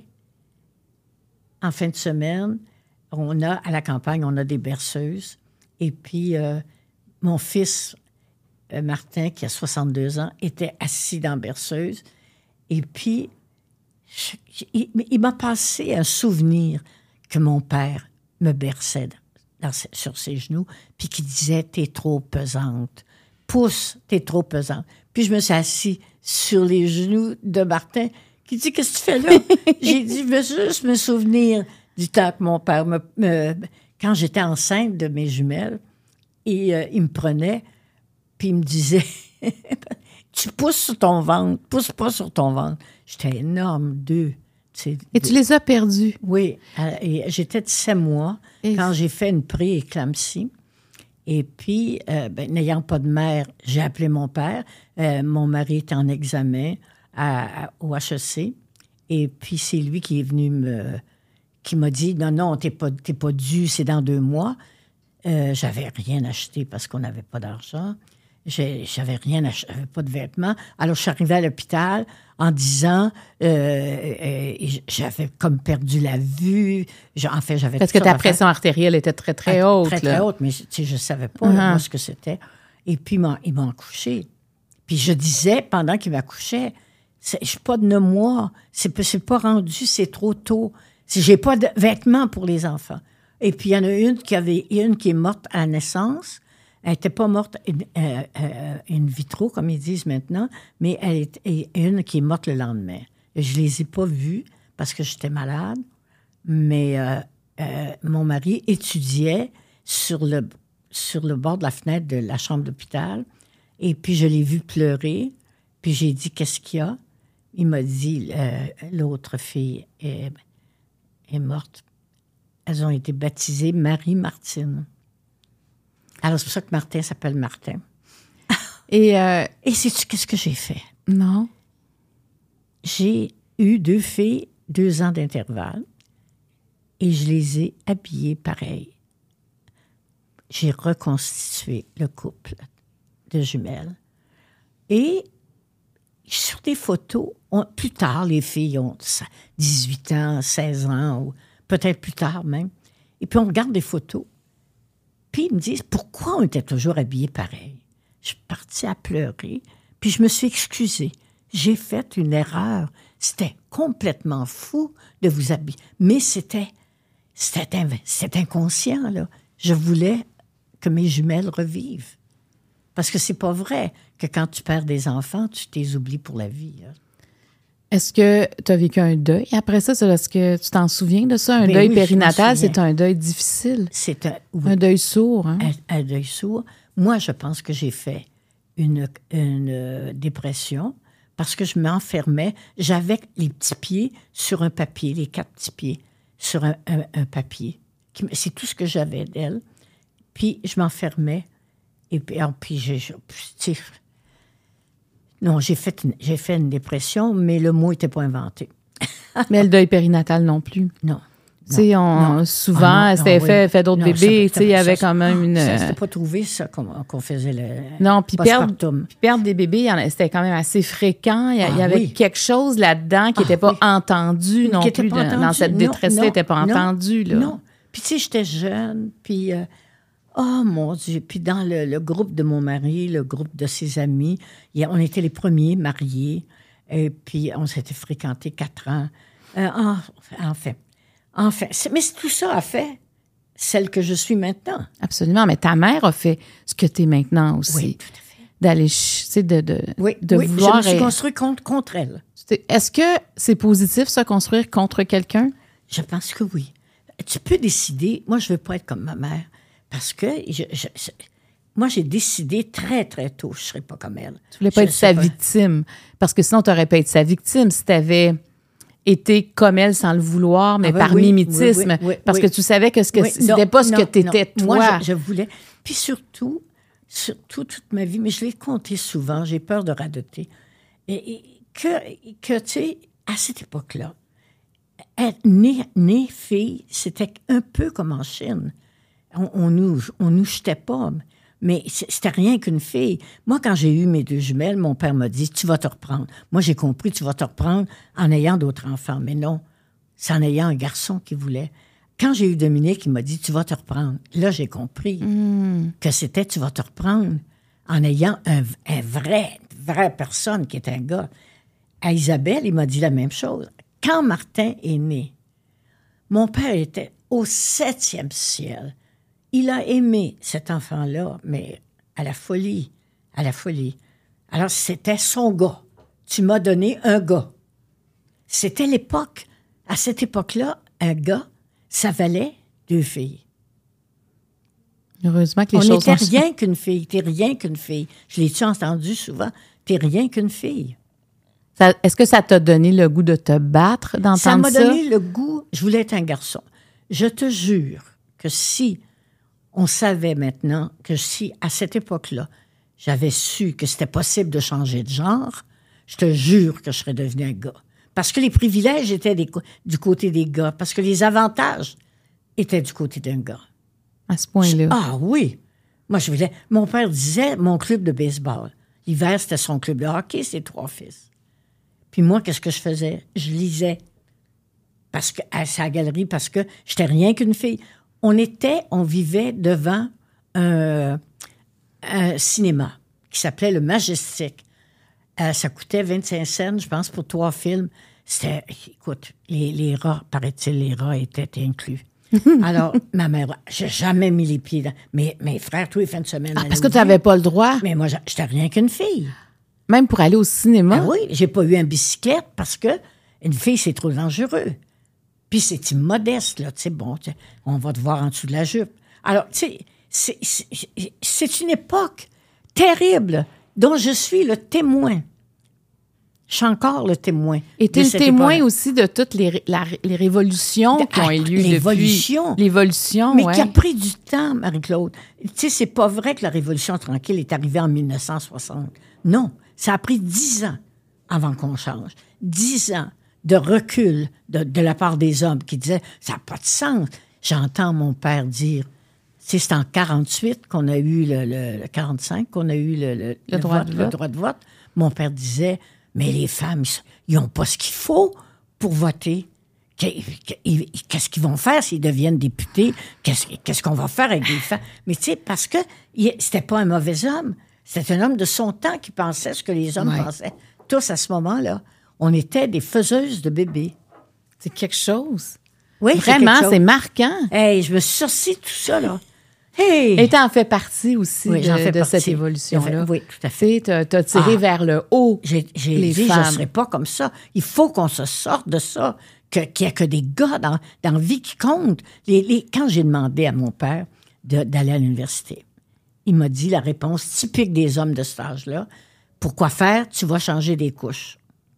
En fin de semaine, on a, à la campagne, on a des berceuses. Et puis, euh, mon fils, euh, Martin, qui a soixante-deux ans, était assis dans la berceuse. Et puis, je, il, il m'a passé un souvenir que mon père me berçait dans, dans, sur ses genoux, puis qui disait, t'es trop pesante. Pousse, t'es trop pesante. Puis je me suis assis sur les genoux de Martin, qui dit, qu'est-ce que tu fais là? J'ai dit, je veux juste me souvenir du temps que mon père me... me quand j'étais enceinte de mes jumelles, et euh, il me prenait, puis il me disait, tu pousses sur ton ventre, pousse pas sur ton ventre. J'étais énorme, deux. Et deux. Tu les as perdus? Oui. Et j'étais de sept mois et quand j'ai fait une pré-éclampsie. Et puis, euh, ben, n'ayant pas de mère, j'ai appelé mon père. Euh, mon mari était en examen à, à, au H E C. Et puis, c'est lui qui est venu me... qui m'a dit, non, non, t'es pas, t'es pas dû, c'est dans deux mois. Euh, j'avais rien acheté parce qu'on n'avait pas d'argent. j'ai, j'avais rien, ach- j'avais pas de vêtements. Alors, je suis arrivée à l'hôpital en disant, euh, euh, j'avais comme perdu la vue. J'ai- En fait, j'avais Parce toutes que ta sortes d'affaires. pression artérielle était très, très Ah, haute. Très, très là. haute, mais tu sais, je ne savais pas là, Uh-huh. moi, ce que c'était. Et puis, ils m'ont, ils m'ont couché. Puis, je disais, pendant qu'ils m'accouchaient, c'est, je suis pas de neuf mois. C'est, pas- c'est pas rendu, c'est trop tôt. Si j'ai pas de vêtements pour les enfants. Et puis, il y en a une qui avait, une qui est morte à la naissance. Elle n'était pas morte in, euh, euh, in vitro, comme ils disent maintenant, mais elle est, et une qui est morte le lendemain. Je les ai pas vues parce que j'étais malade, mais euh, euh, mon mari étudiait sur le, sur le bord de la fenêtre de la chambre d'hôpital, et puis je l'ai vu pleurer, puis j'ai dit « Qu'est-ce qu'il y a? » Il m'a dit euh, « L'autre fille est, est morte. » Elles ont été baptisées Marie-Martine. Alors, c'est pour ça que Martin s'appelle Martin. Et, euh, Et sais-tu qu'est-ce que j'ai fait? non. J'ai eu deux filles, deux ans d'intervalle, et je les ai habillées pareil. J'ai reconstitué le couple de jumelles. Et sur des photos, on- plus tard, les filles ont dix-huit ans, seize ans, ou peut-être plus tard même. Et puis, on regarde des photos. Puis, ils me disent, pourquoi on était toujours habillés pareil? Je suis partie à pleurer, puis je me suis excusée. J'ai fait une erreur. C'était complètement fou de vous habiller. Mais c'était, c'était, inv- c'était inconscient, là. Je voulais que mes jumelles revivent. Parce que c'est pas vrai que quand tu perds des enfants, tu t'es oublié pour la vie. Hein. Est-ce que tu as vécu un deuil après ça? Est-ce que tu t'en souviens de ça? Un Ben deuil oui, je m'en périnatal, souviens. c'est un deuil difficile. C'est un, oui, Un deuil sourd, hein? un, un deuil sourd. Moi, je pense que j'ai fait une, une euh, dépression parce que je m'enfermais. J'avais les petits pieds sur un papier, les quatre petits pieds sur un, un, un papier. Qui- C'est tout ce que j'avais d'elle. Puis, je m'enfermais. Et puis, ah, puis j'ai... je- tu sais, non, j'ai fait, une, j'ai fait une dépression, mais le mot n'était pas inventé. Mais le deuil périnatal non plus. Non. Tu sais, on, non. souvent, Ah, non, c'était non, fait, oui. fait d'autres Non, bébés. ça- Tu sais, il y ça- avait ça- quand même une. Ça, c'était pas trouvé, ça, qu'on, qu'on faisait le. Non, puis perdre, postpartum. puis perdre des bébés, il y en a- c'était quand même assez fréquent. Il y, a- Ah il y avait oui. quelque chose là-dedans qui n'était Ah pas oui. entendu non Qui était plus. pas dans- entendu. Dans cette Non, détresse-là, non, n'était pas non, entendu. Là. Non. Puis, tu sais, j'étais jeune, puis. euh, oh mon Dieu! Puis, dans le, le groupe de mon mari, le groupe de ses amis, il y a- on était les premiers mariés, et puis on s'était fréquentés quatre ans. Euh, en- enfin. Enfin. C'est- mais c'est- tout ça a fait celle que je suis maintenant. Absolument. Mais ta mère a fait ce que tu es maintenant aussi. Oui, tout à fait. D'aller, ch- tu sais, de, de, Oui, de oui, vouloir. je me suis et- construit contre, contre elle. Est-ce que c'est positif, se construire contre quelqu'un? Je pense que oui. Tu peux décider. Moi, je ne veux pas être comme ma mère parce que je, je- je- moi, j'ai décidé très, très tôt, je ne serais pas comme elle. Tu voulais pas Je être sais sa pas. victime. Parce que sinon, tu n'aurais pas été sa victime si tu avais été comme elle sans le vouloir, mais Ah ben par oui, mimétisme. oui, oui, oui, parce oui. que tu savais que ce que Oui, c'était non, pas ce non, que tu étais, non. toi. Moi, je, je voulais. Puis surtout, surtout toute ma vie, mais je l'ai compté souvent, j'ai peur de radoter, et, et que, que tu sais, à cette époque-là, être née, née fille, c'était un peu comme en Chine. On, on nous, on nous jetait pas, mais c- c'était rien qu'une fille. Moi, quand j'ai eu mes deux jumelles, mon père m'a dit, tu vas te reprendre. Moi, j'ai compris, tu vas te reprendre en ayant d'autres enfants, mais non, c'est en ayant un garçon qui voulait. Quand j'ai eu Dominique, il m'a dit, tu vas te reprendre. Là, j'ai compris que c'était, tu vas te reprendre en ayant un, un vrai, une vraie personne qui est un gars. À Isabelle, il m'a dit la même chose. Quand Martin est né, mon père était au septième ciel. Il a aimé cet enfant-là, mais à la folie, à la folie. Alors, c'était son gars. Tu m'as donné un gars. C'était l'époque. À cette époque-là, un gars, ça valait deux filles. Heureusement que les On choses n'était sont- rien qu'une fille. T'es rien qu'une fille. Je l'ai-tu entendu souvent? T'es rien qu'une fille. Ça- Est-ce que ça t'a donné le goût de te battre, d'entendre ça? Ça m'a donné le goût. Je voulais être un garçon. Je te jure que si on savait maintenant que si, à cette époque-là, j'avais su que c'était possible de changer de genre, je te jure que je serais devenu un gars. Parce que les privilèges étaient des co- du côté des gars. Parce que les avantages étaient du côté d'un gars. À ce point-là. Ah oui. Moi, je voulais... Mon père disait mon club de baseball. L'hiver, c'était son club de hockey, ses trois fils. Puis moi, qu'est-ce que je faisais? Je lisais. Parce que, à sa galerie, parce que j'étais rien qu'une fille. On était, on vivait devant un, un cinéma qui s'appelait le Majestic. Euh, ça coûtait vingt-cinq cents, je pense, pour trois films. C'était, écoute, les, les rats, paraît-il, les rats étaient inclus. Alors, ma mère, j'ai jamais mis les pieds dans... Mes, mes frères, tous les fins de semaine... Ah, parce que tu n'avais pas le droit? Mais moi, j'étais rien qu'une fille. Même pour aller au cinéma? Ben oui, j'ai pas eu une bicyclette parce que une fille, c'est trop dangereux. Puis c'est immodeste, là, tu sais, bon, t'sais, on va te voir en dessous de la jupe. Alors, tu sais, c'est, c'est, c'est une époque terrible dont je suis le témoin. Je suis encore le témoin. Et tu es le témoin époque. aussi de toutes les, la, les révolutions de, qui ont eu lieu l'évolution. depuis. L'évolution. Mais ouais. qui a pris du temps, Marie-Claude. Tu sais, c'est pas vrai que la Révolution tranquille est arrivée en mille neuf cent soixante. Non, ça a pris dix ans avant qu'on change. Dix ans de recul de, de la part des hommes qui disaient « ça n'a pas de sens ». J'entends mon père dire, c'est, c'est en quarante-huit qu'on a eu le, le, le quarante-cinq qu'on a eu le, le, le, le, droit vote, de le vote. droit de vote. Mon père disait « mais les femmes, ils n'ont pas ce qu'il faut pour voter. Qu'est-ce qu'ils vont faire s'ils deviennent députés? Qu'est-ce, qu'est-ce qu'on va faire avec des femmes? » Mais tu sais, parce que c'était pas un mauvais homme. C'était un homme de son temps qui pensait ce que les hommes ouais. pensaient. Tous, à ce moment-là, on était des faiseuses de bébés. C'est quelque chose. Oui, vraiment, c'est, chose. c'est marquant. Hey, je me suis sortie de tout ça, là. Hey! Et tu en fais partie aussi oui, de, j'en fais de partie. cette évolution-là. Fait, oui, tout à fait. Tu as tiré ah, vers le haut j'ai, j'ai les dit, femmes. je ne serai pas comme ça. Il faut qu'on se sorte de ça, que, qu'il n'y a que des gars dans, dans la vie qui comptent. Les, les, quand j'ai demandé à mon père de, d'aller à l'université, il m'a dit la réponse typique des hommes de cet âge-là. Pourquoi faire? Tu vas changer des couches.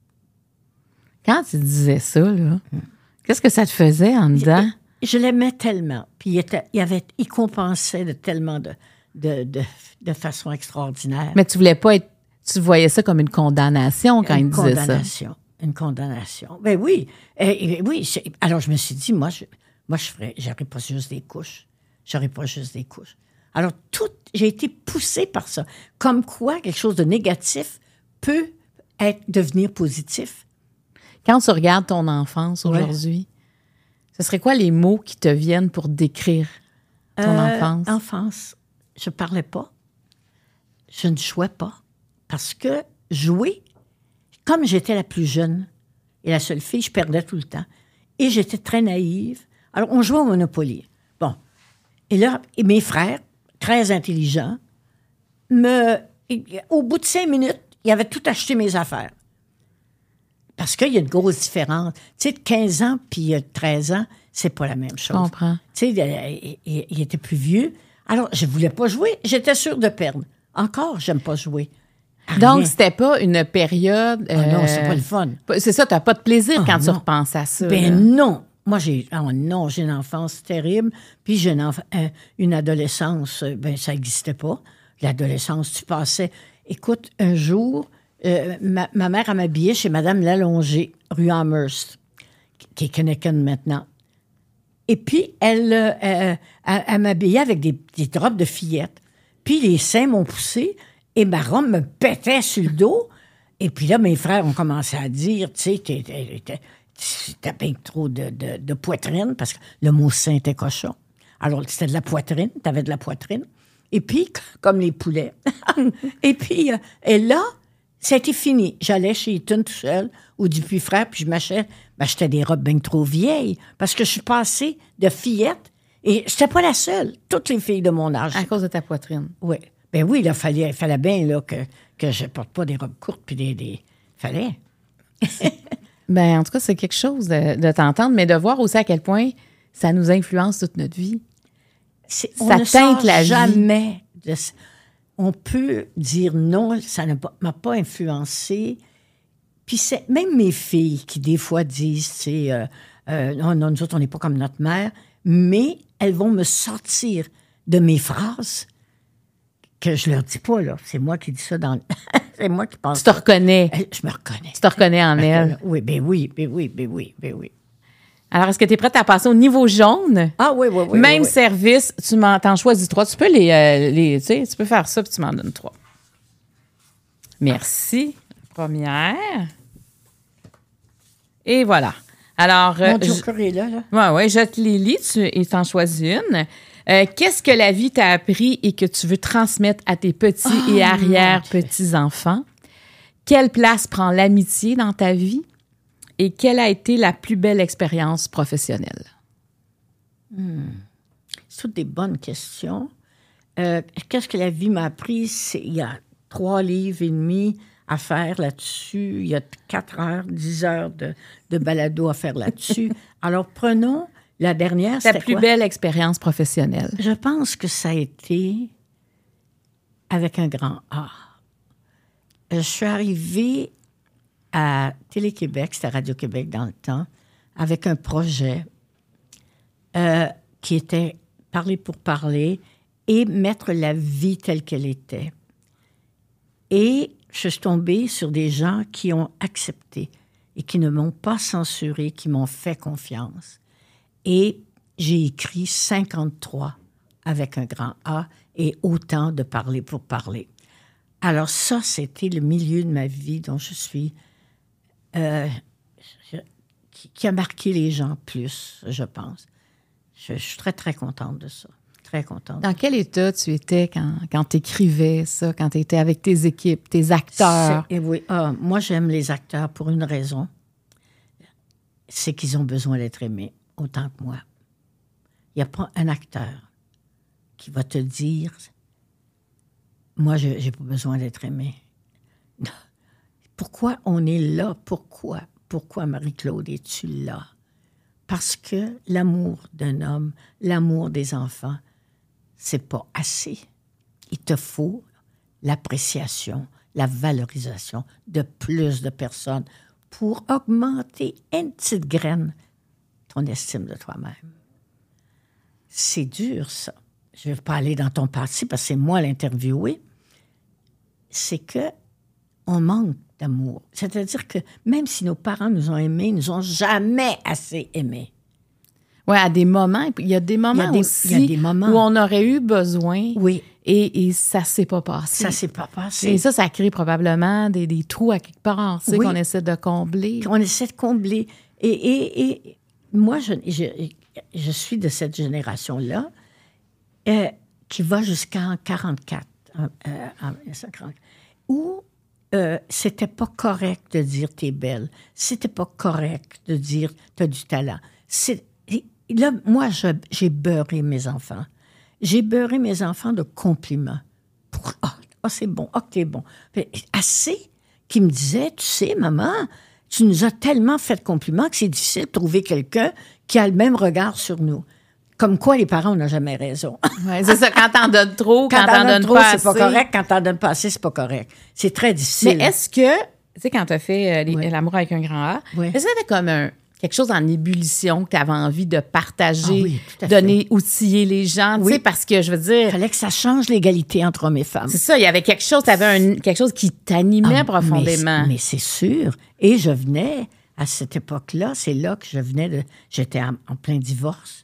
Quand tu disais ça, là, qu'est-ce que ça te faisait en dedans? Je, je l'aimais tellement. Puis il, était, il, avait, il compensait de tellement de, de, de, de façon extraordinaire. Mais tu voulais pas être... Tu voyais ça comme une condamnation quand une il disait ça. Une condamnation. Une condamnation. Ben oui. Eh, oui. C'est, alors je me suis dit, moi, je moi, je ferais, j'aurais pas juste des couches. J'aurais pas juste des couches. Alors, tout, j'ai été poussée par ça. Comme quoi, quelque chose de négatif peut être, devenir positif. Quand tu regardes ton enfance aujourd'hui, ouais. ce serait quoi les mots qui te viennent pour décrire ton euh, enfance? Enfance, je parlais pas. Je ne jouais pas. Parce que jouer, comme j'étais la plus jeune et la seule fille, je perdais tout le temps. Et j'étais très naïve. Alors, on jouait au Monopoly. Bon. Et là, et mes frères, très intelligent, me, au bout de cinq minutes, il avait tout acheté mes affaires. Parce qu'il y a une grosse différence. Tu sais, de quinze ans puis treize ans, c'est pas la même chose. Je comprends. Tu sais, il, il était plus vieux. Alors, je voulais pas jouer. J'étais sûre de perdre. Encore, j'aime pas jouer. Rien. Donc, c'était pas une période... Euh, oh non, c'est pas le fun. C'est ça, t'as pas de plaisir oh quand non. tu repenses à ça. Ben là. non. Moi, j'ai, oh non, j'ai une enfance terrible, puis j'ai une, enf- euh, une adolescence, ben ça n'existait pas. L'adolescence, tu passais... Écoute, un jour, euh, ma, ma mère, elle m'habillait chez Madame Lalongé, rue Amherst, qui est Connecticut maintenant. Et puis, elle, euh, elle, elle m'habillait avec des, des robes de fillettes. Puis les seins m'ont poussé, et ma robe me pétait sur le dos. Et puis là, mes frères ont commencé à dire, tu sais, t'es... t'es, t'es C'était bien trop de, de, de poitrine, parce que le mot sein était cochon. Alors, c'était de la poitrine, t'avais de la poitrine. Et puis, comme les poulets. et puis, euh, et là, c'était fini. J'allais chez Eaton tout seul, ou Dupuis Frères, puis je m'achetais, m'achetais des robes bien trop vieilles, parce que je suis passée de fillette, et j'étais pas la seule. Toutes les filles de mon âge. À cause de ta poitrine. Oui. Ben oui, il fallait, fallait bien là, que, que je porte pas des robes courtes, puis des... des... fallait. Ben, en tout cas, c'est quelque chose de, de t'entendre, mais de voir aussi à quel point ça nous influence toute notre vie. C'est, ça on ne teinte la jamais de, on peut dire non, ça ne m'a pas influencé. Puis c'est même mes filles qui, des fois, disent, tu sais, euh, euh, non, non, nous autres, on n'est pas comme notre mère, mais elles vont me sortir de mes phrases que je leur dis pas, là. C'est moi qui dis ça dans... c'est moi qui pense. Tu te reconnais. Je me reconnais. Tu te reconnais en elle. Oui, ben oui, ben oui, ben oui, ben oui. Alors, est-ce que tu es prête à passer au niveau jaune? Ah oui, oui, oui. Même oui, oui. service, tu m'en t'en choisis trois. Tu peux les, euh, les tu sais, tu peux faire ça puis tu m'en donnes trois. Merci. Première. Et voilà. Alors, Mon euh, joker est là, là. ouais, ouais, je te les lis tu, et t'en choisis une. Euh, qu'est-ce que la vie t'a appris et que tu veux transmettre à tes petits Oh, et arrière-petits-enfants? Quelle place prend l'amitié dans ta vie? Et quelle a été la plus belle expérience professionnelle? C'est toutes des bonnes questions. Euh, qu'est-ce que la vie m'a appris? C'est, il y a trois livres et demi à faire là-dessus. Il y a quatre heures, dix heures de, de balado à faire là-dessus. Alors, prenons la dernière. Ta c'était plus quoi? belle expérience professionnelle? Je pense que ça a été avec un grand A. Je suis arrivée à Télé-Québec, c'était Radio-Québec dans le temps, avec un projet euh, qui était parler pour parler et mettre la vie telle qu'elle était. Et je suis tombée sur des gens qui ont accepté et qui ne m'ont pas censuré, qui m'ont fait confiance. Et j'ai écrit cinquante-trois avec un grand A et autant de parler pour parler. Alors ça, c'était le milieu de ma vie dont je suis, euh, je, qui, qui a marqué les gens plus, je pense. Je, je suis très, très contente de ça. Très contente. Dans quel état tu étais quand, quand tu écrivais ça, quand tu étais avec tes équipes, tes acteurs? C'est, et oui, ah, moi, j'aime les acteurs pour une raison. C'est qu'ils ont besoin d'être aimés autant que moi. Il n'y a pas un acteur qui va te dire « Moi, je n'ai pas besoin d'être aimé. » Pourquoi on est là? Pourquoi? Pourquoi, Marie-Claude, es-tu là? Parce que l'amour d'un homme, l'amour des enfants, c'est pas assez. Il te faut l'appréciation, la valorisation de plus de personnes pour augmenter une petite graine ton estime de toi-même. C'est dur, ça. Je ne vais pas aller dans ton passé parce que c'est moi l'interviewé. C'est que on manque d'amour. C'est-à-dire que même si nos parents nous ont aimés, ils nous ont jamais assez aimés. Oui, à des moments. Il y a des moments Il y a des- aussi il y a des moments. où on aurait eu besoin Oui. et, et ça ne s'est pas passé. Ça s'est pas passé. Et ça, ça crée probablement des, des trous à quelque part, tu sais, Oui. qu'on essaie de combler. On essaie de combler. Et, et, et moi, je, je, je suis de cette génération-là euh, qui va jusqu'en quarante-quatre, euh, euh, en mille neuf cent quarante-quatre, où euh, c'était pas correct de dire « t'es belle ». C'était pas correct de dire « t'as du talent ». C'est, et là, moi, je, j'ai beurré mes enfants. J'ai beurré mes enfants de compliments. Pour « Ah, oh, c'est bon, ah, oh, t'es bon ». Assez qui me disaient « Tu sais, maman, tu nous as tellement fait de compliments que c'est difficile de trouver quelqu'un qui a le même regard sur nous. » Comme quoi, les parents, on n'a jamais raison. Ouais, c'est ça, quand t'en donnes trop, quand, Quand t'en t'en donnes donnes trop, pas c'est pas assez. correct. Quand t'en donnes pas assez, c'est pas correct. C'est très difficile. Mais est-ce que, tu sais, quand t'as fait euh, les- Oui. l'amour avec un grand A, Oui. est-ce que c'était comme un, quelque chose en ébullition que t'avais envie de partager, Ah oui, tout à donner, outiller les gens, tu Oui. sais, parce que je veux dire, Il fallait que ça change l'égalité entre hommes et femmes. c'est ça, il y avait quelque chose, t'avais un, quelque chose qui t'animait Ah, profondément. Mais, mais c'est sûr. Et je venais, à cette époque-là, c'est là que je venais de... J'étais en, en plein divorce.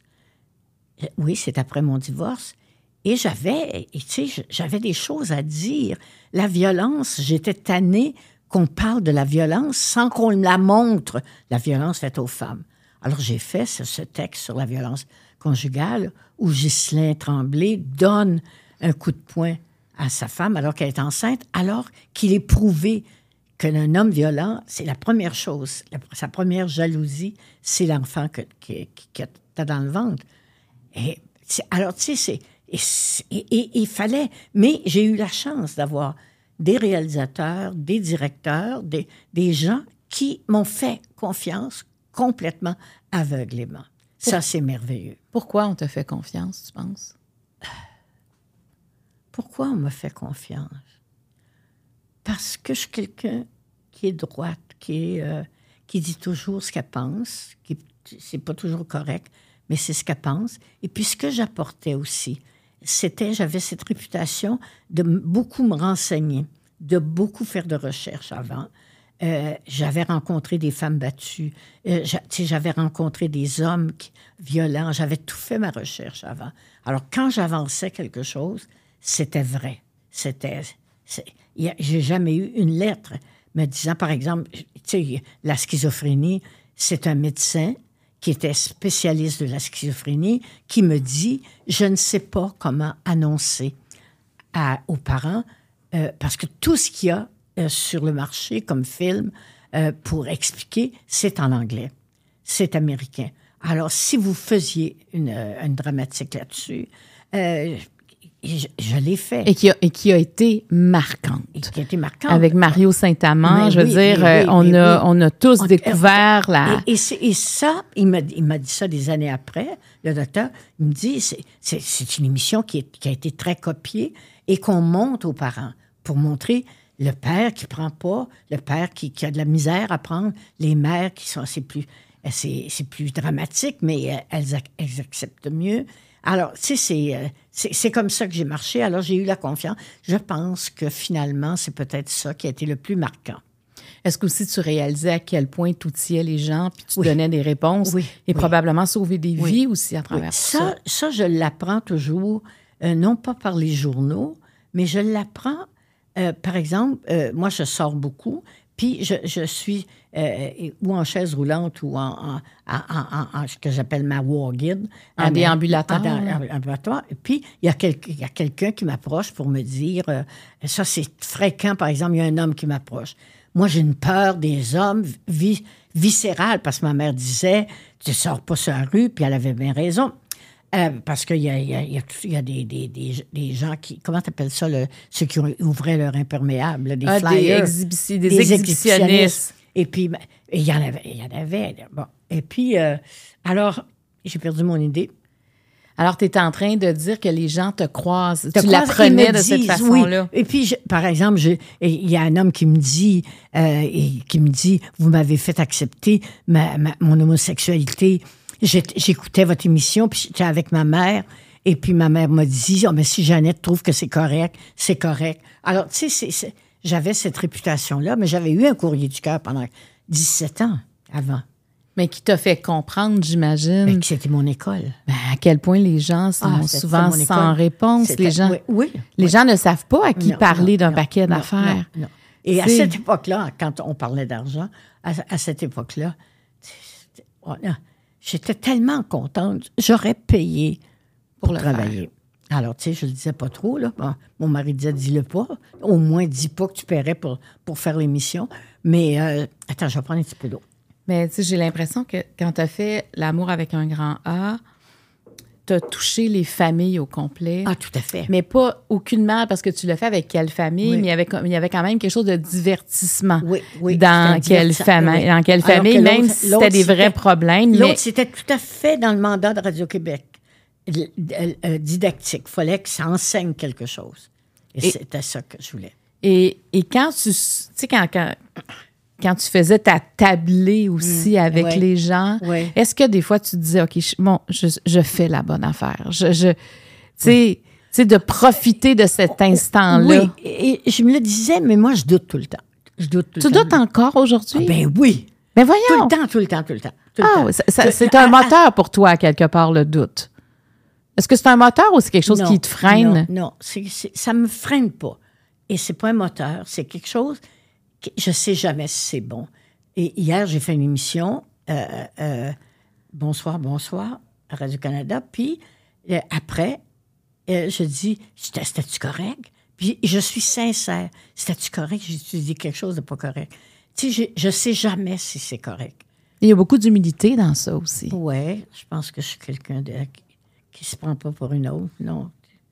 Oui, c'est après mon divorce. Et j'avais, et tu sais, j'avais des choses à dire. La violence, j'étais tannée qu'on parle de la violence sans qu'on la montre, la violence faite aux femmes. Alors, j'ai fait ce, ce texte sur la violence conjugale où Ghislain Tremblay donne un coup de poing à sa femme alors qu'elle est enceinte, alors qu'il est prouvé qu'un homme violent, c'est la première chose, la, sa première jalousie, c'est l'enfant que, que, que tu as dans le ventre. Et, alors, tu sais, c'est... Et, et, et il fallait... Mais j'ai eu la chance d'avoir des réalisateurs, des directeurs, des, des gens qui m'ont fait confiance complètement aveuglément. Ça, c'est merveilleux. Pourquoi on te fait confiance, tu penses? Pourquoi on me fait confiance? Parce que je suis quelqu'un qui est droite, qui, est, euh, qui dit toujours ce qu'elle pense, qui c'est pas toujours correct, mais c'est ce qu'elle pense. Et puis, ce que j'apportais aussi, c'était, j'avais cette réputation de beaucoup me renseigner, de beaucoup faire de recherches avant. euh, j'avais rencontré des femmes battues. Euh, j'a- tu sais, j'avais rencontré des hommes qui- violents. J'avais tout fait ma recherche avant. Alors, quand j'avançais quelque chose, c'était vrai. C'était... c'est- y a- j'ai jamais eu une lettre me disant, par exemple, tu sais, la schizophrénie, c'est un médecin qui était spécialiste de la schizophrénie, qui me dit, je ne sais pas comment annoncer à- aux parents, euh, parce que tout ce qu'il y a euh, sur le marché comme film euh, pour expliquer, c'est en anglais, c'est américain. Alors, si vous faisiez une, euh, une dramatique là-dessus, euh, je, je l'ai fait. Et qui a, et qui a été marquante. Et qui a été marquant. Avec Mario Saint-Amand, Mais je veux oui, dire, mais oui, euh, on, mais a, oui. on a tous On- découvert la... Et, et, c'est- et ça, il m'a, il m'a dit ça des années après, le docteur, il me dit, c'est, c'est, c'est une émission qui, est- qui a été très copiée et qu'on monte aux parents pour montrer le père qui prend pas, le père qui, qui a de la misère à prendre, les mères qui sont, c'est plus, c'est, c'est plus dramatique, mais euh, elles, ac- elles acceptent mieux. Alors, tu sais, c'est, euh, c'est, c'est comme ça que j'ai marché. Alors, j'ai eu la confiance. Je pense que finalement, c'est peut-être ça qui a été le plus marquant. Est-ce qu'aussi tu réalisais à quel point tu outillais les gens, puis tu Oui. donnais des réponses, Oui, et oui. probablement sauver des Oui. vies aussi à Oui, travers tout ça? ça, ça, je l'apprends toujours, euh, non pas par les journaux, mais je l'apprends, euh, par exemple, euh, moi, je sors beaucoup, puis je, je suis euh, ou en chaise roulante ou en, en, en, en- en ce que j'appelle ma war guide. En déambulateur, En, là. en- en- ambulatoire. Et puis, il y a, quel- il y a quelqu'un qui m'approche pour me dire, euh, ça, c'est fréquent, par exemple, il y a un homme qui m'approche. Moi, j'ai une peur des hommes vi- viscérale, parce que ma mère disait, tu ne sors pas sur la rue, puis elle avait bien raison. Euh, parce qu'il y a, il y a, il y a, tout- il y a des, des, des, des gens qui... Comment tu appelles ça, le, ceux qui ont- ouvraient leur imperméable, là, des Ah, des, flyers. exhibici- des exhibitionnistes. Et puis, ben, et il y en avait. Il y en avait. Bon. Et puis, euh, alors, j'ai perdu mon idée. Alors, tu étais en train de dire que les gens te croisent. Te tu croisent, l'apprenais ils me de cette disent, façon-là. oui. Et puis, je- par exemple, je- et il y a un homme qui me dit, euh, et qui me dit, vous m'avez fait accepter ma, ma- mon homosexualité. J'ai- J'écoutais votre émission, puis j'étais avec ma mère. Et puis, ma mère m'a dit, oh, mais si Jeannette trouve que c'est correct, c'est correct. Alors, tu sais, c'est- c'est- j'avais cette réputation-là, mais j'avais eu un courrier du cœur pendant dix-sept ans avant. Mais qui t'a fait comprendre, j'imagine, Ben, que c'était mon école. ben, à quel point les gens sont Ah, c'était souvent mon sans école. réponse. C'était- Les gens, oui, oui, les oui. gens ne savent pas à qui Non, parler non, d'un non, paquet non, d'affaires. non, non. Et à C'est- cette époque-là, quand on parlait d'argent, à, à cette époque-là, c'était- voilà, j'étais tellement contente. J'aurais payé pour, Pour le travailler. Alors, tu sais, je le disais pas trop, là. Bon, mon mari disait, dis-le pas. Au moins, dis pas que tu paierais pour, pour faire l'émission. Mais, euh, attends, je vais prendre un petit peu d'eau. Mais tu sais, j'ai l'impression que quand tu as fait L'amour avec un grand A, tu as touché les familles au complet. Ah, tout à fait. Mais pas aucunement parce que tu l'as fait avec quelle famille, Oui. mais il y, avait, il y avait quand même quelque chose de divertissement Oui, oui, dans, c'était quelle divertissant, famille, oui. dans quelle Alors famille, que même l'autre- si l'autre, c'était des vrais c'était- problèmes. L'autre, Mais c'était tout à fait dans le mandat de Radio-Québec. L- l- euh, didactique. Il fallait que ça enseigne quelque chose. Et, Et- c'était ça que je voulais. Et, et quand tu, tu sais, quand, quand, quand tu faisais ta tablée aussi avec ouais. les gens, Ouais. est-ce que des fois tu te disais, OK, je, bon, je, je fais la bonne affaire. Je, je, tu sais, tu sais, de profiter de cet instant-là. Oui, et, et je me le disais, mais moi, je doute tout le temps. Je doute tout Tu le temps. doutes encore aujourd'hui? Ah, ben oui. Ben Tout voyons. le temps, tout le temps, tout le temps. tout le Ah, temps. oui, ça- ça- Tout- c'est un ah, ah, moteur pour toi, quelque part, le doute. Est-ce que c'est un moteur ou c'est quelque chose non, qui te freine? Non, non c'est, c'est- ça me freine pas. Et c'est pas un moteur, c'est quelque chose que je sais jamais si c'est bon. Et hier, j'ai fait une émission, euh, euh, Bonsoir, bonsoir, à Radio-Canada. Puis euh, après, euh, je dis, C'était- c'était-tu correct? Puis je suis sincère. C'était-tu correct? J'ai utilisé quelque chose de pas correct. Tu sais, je, je sais jamais si c'est correct. Il y a beaucoup d'humilité dans ça aussi. Oui, je pense que je suis quelqu'un de, qui, qui se prend pas pour une autre. Non,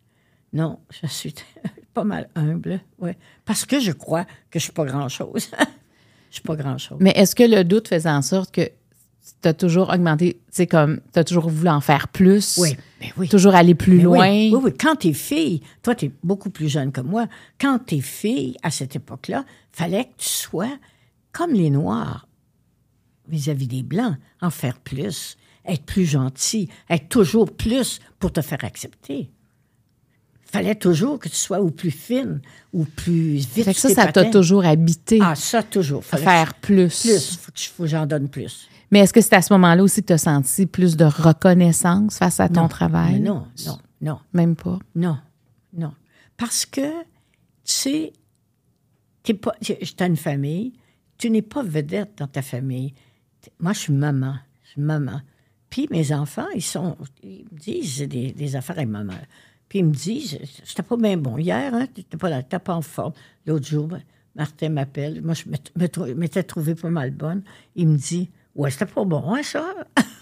non, je suis pas mal humble. Ouais, parce que je crois que je suis pas grand-chose. Je suis pas grand-chose. Mais est-ce que le doute faisait en sorte que tu as toujours augmenté, tu sais, comme tu as toujours voulu en faire plus? Oui, ben oui. Toujours aller plus Mais loin? Oui, oui, oui. Quand t'es fille, toi, t'es beaucoup plus jeune que moi. Quand t'es fille, à cette époque-là, fallait que tu sois comme les Noirs vis-à-vis des Blancs, en faire plus, être plus gentil, être toujours plus pour te faire accepter. fallait toujours que tu sois ou plus fine ou plus vite. Fait que ça, ça t'a toujours habité. Ah, ça, toujours. À faire plus. Plus. Faut que, faut que j'en donne plus. Mais est-ce que c'est à ce moment-là aussi que tu as senti plus de reconnaissance face à ton non, travail? Non, non, non. Même pas? Non, non. Parce que, tu sais, tu as une famille, tu n'es pas vedette dans ta famille. Moi, je suis maman. Je suis maman. Puis mes enfants, ils sont, ils me disent des, des affaires avec maman. Puis ils me disent, c'était pas bien bon hier, hein? Tu n'étais pas là, tu n'étais pas en forme. L'autre jour, ben, Martin m'appelle. Moi, je m'étais trouvée pas mal bonne. Il me dit, ouais, c'était pas bon, hein, ça?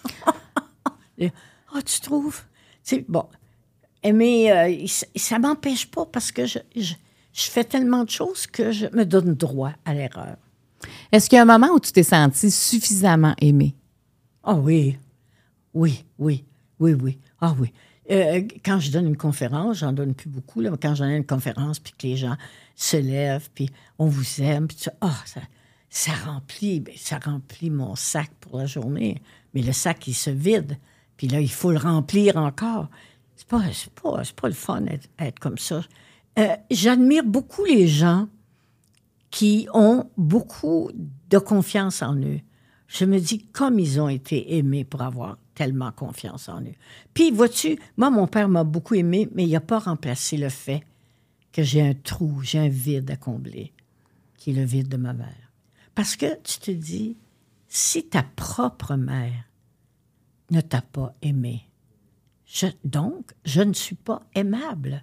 Ah, oh, tu trouves? Tu sais, bon. Mais euh, ça ne m'empêche pas parce que je, je, je fais tellement de choses que je me donne droit à l'erreur. Est-ce qu'il y a un moment où tu t'es sentie suffisamment aimée? Ah oh, oui. Oui, oui, oui, oui. Ah oui. Euh, quand je donne une conférence, j'en donne plus beaucoup, là, mais quand j'en ai une conférence, puis que les gens se lèvent, puis on vous aime, puis tu, oh, ça, ça remplit, bien, ça remplit mon sac pour la journée. Mais le sac, il se vide. Puis là, il faut le remplir encore. C'est pas, c'est pas, c'est pas le fun d'être être comme ça. Euh, j'admire beaucoup les gens qui ont beaucoup de confiance en eux. Je me dis, comme ils ont été aimés pour avoir tellement confiance en eux. Puis, vois-tu, moi, mon père m'a beaucoup aimé, mais il n'a pas remplacé le fait que j'ai un trou, j'ai un vide à combler, qui est le vide de ma mère. Parce que tu te dis, si ta propre mère ne t'a pas aimé, je, donc, je ne suis pas aimable.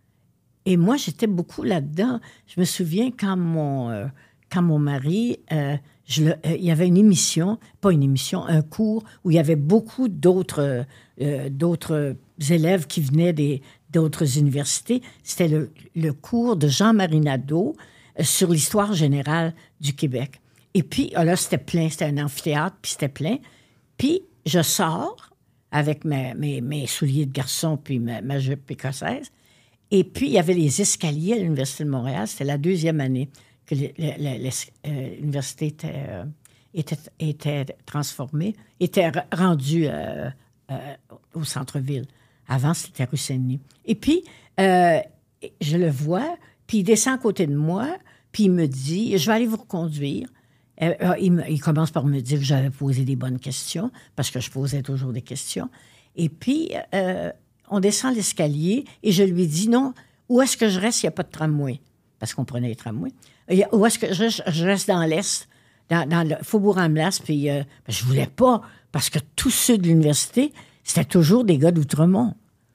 Et moi, j'étais beaucoup là-dedans. Je me souviens quand mon, euh, quand mon mari... Euh, Je le, euh, il y avait une émission, pas une émission, un cours où il y avait beaucoup d'autres, euh, d'autres élèves qui venaient des, d'autres universités. C'était le, le cours de Jean-Marie Nadeau euh, sur l'histoire générale du Québec. Et puis, là, c'était plein, c'était un amphithéâtre, puis c'était plein. Puis, je sors avec ma, mes, mes souliers de garçon, puis ma, ma jupe écossaise. Et puis, il y avait les escaliers à l'Université de Montréal. C'était la deuxième année que l'université était, euh, était, était transformée, était rendue euh, euh, au centre-ville. Avant, c'était rue Saint-Denis. Et puis, euh, je le vois, puis il descend à côté de moi, puis il me dit, je vais aller vous reconduire. Euh, il, me, il commence par me dire que j'avais posé des bonnes questions, parce que je posais toujours des questions. Et puis, euh, on descend l'escalier, et je lui dis, non, où est-ce que je reste s'il n'y a pas de tramway? Parce qu'on prenait les tramways. Où est-ce que je, je reste dans l'Est, dans, dans le Faubourg-Amblas, puis euh, je voulais pas, parce que tous ceux de l'université, c'était toujours des gars d'Outremont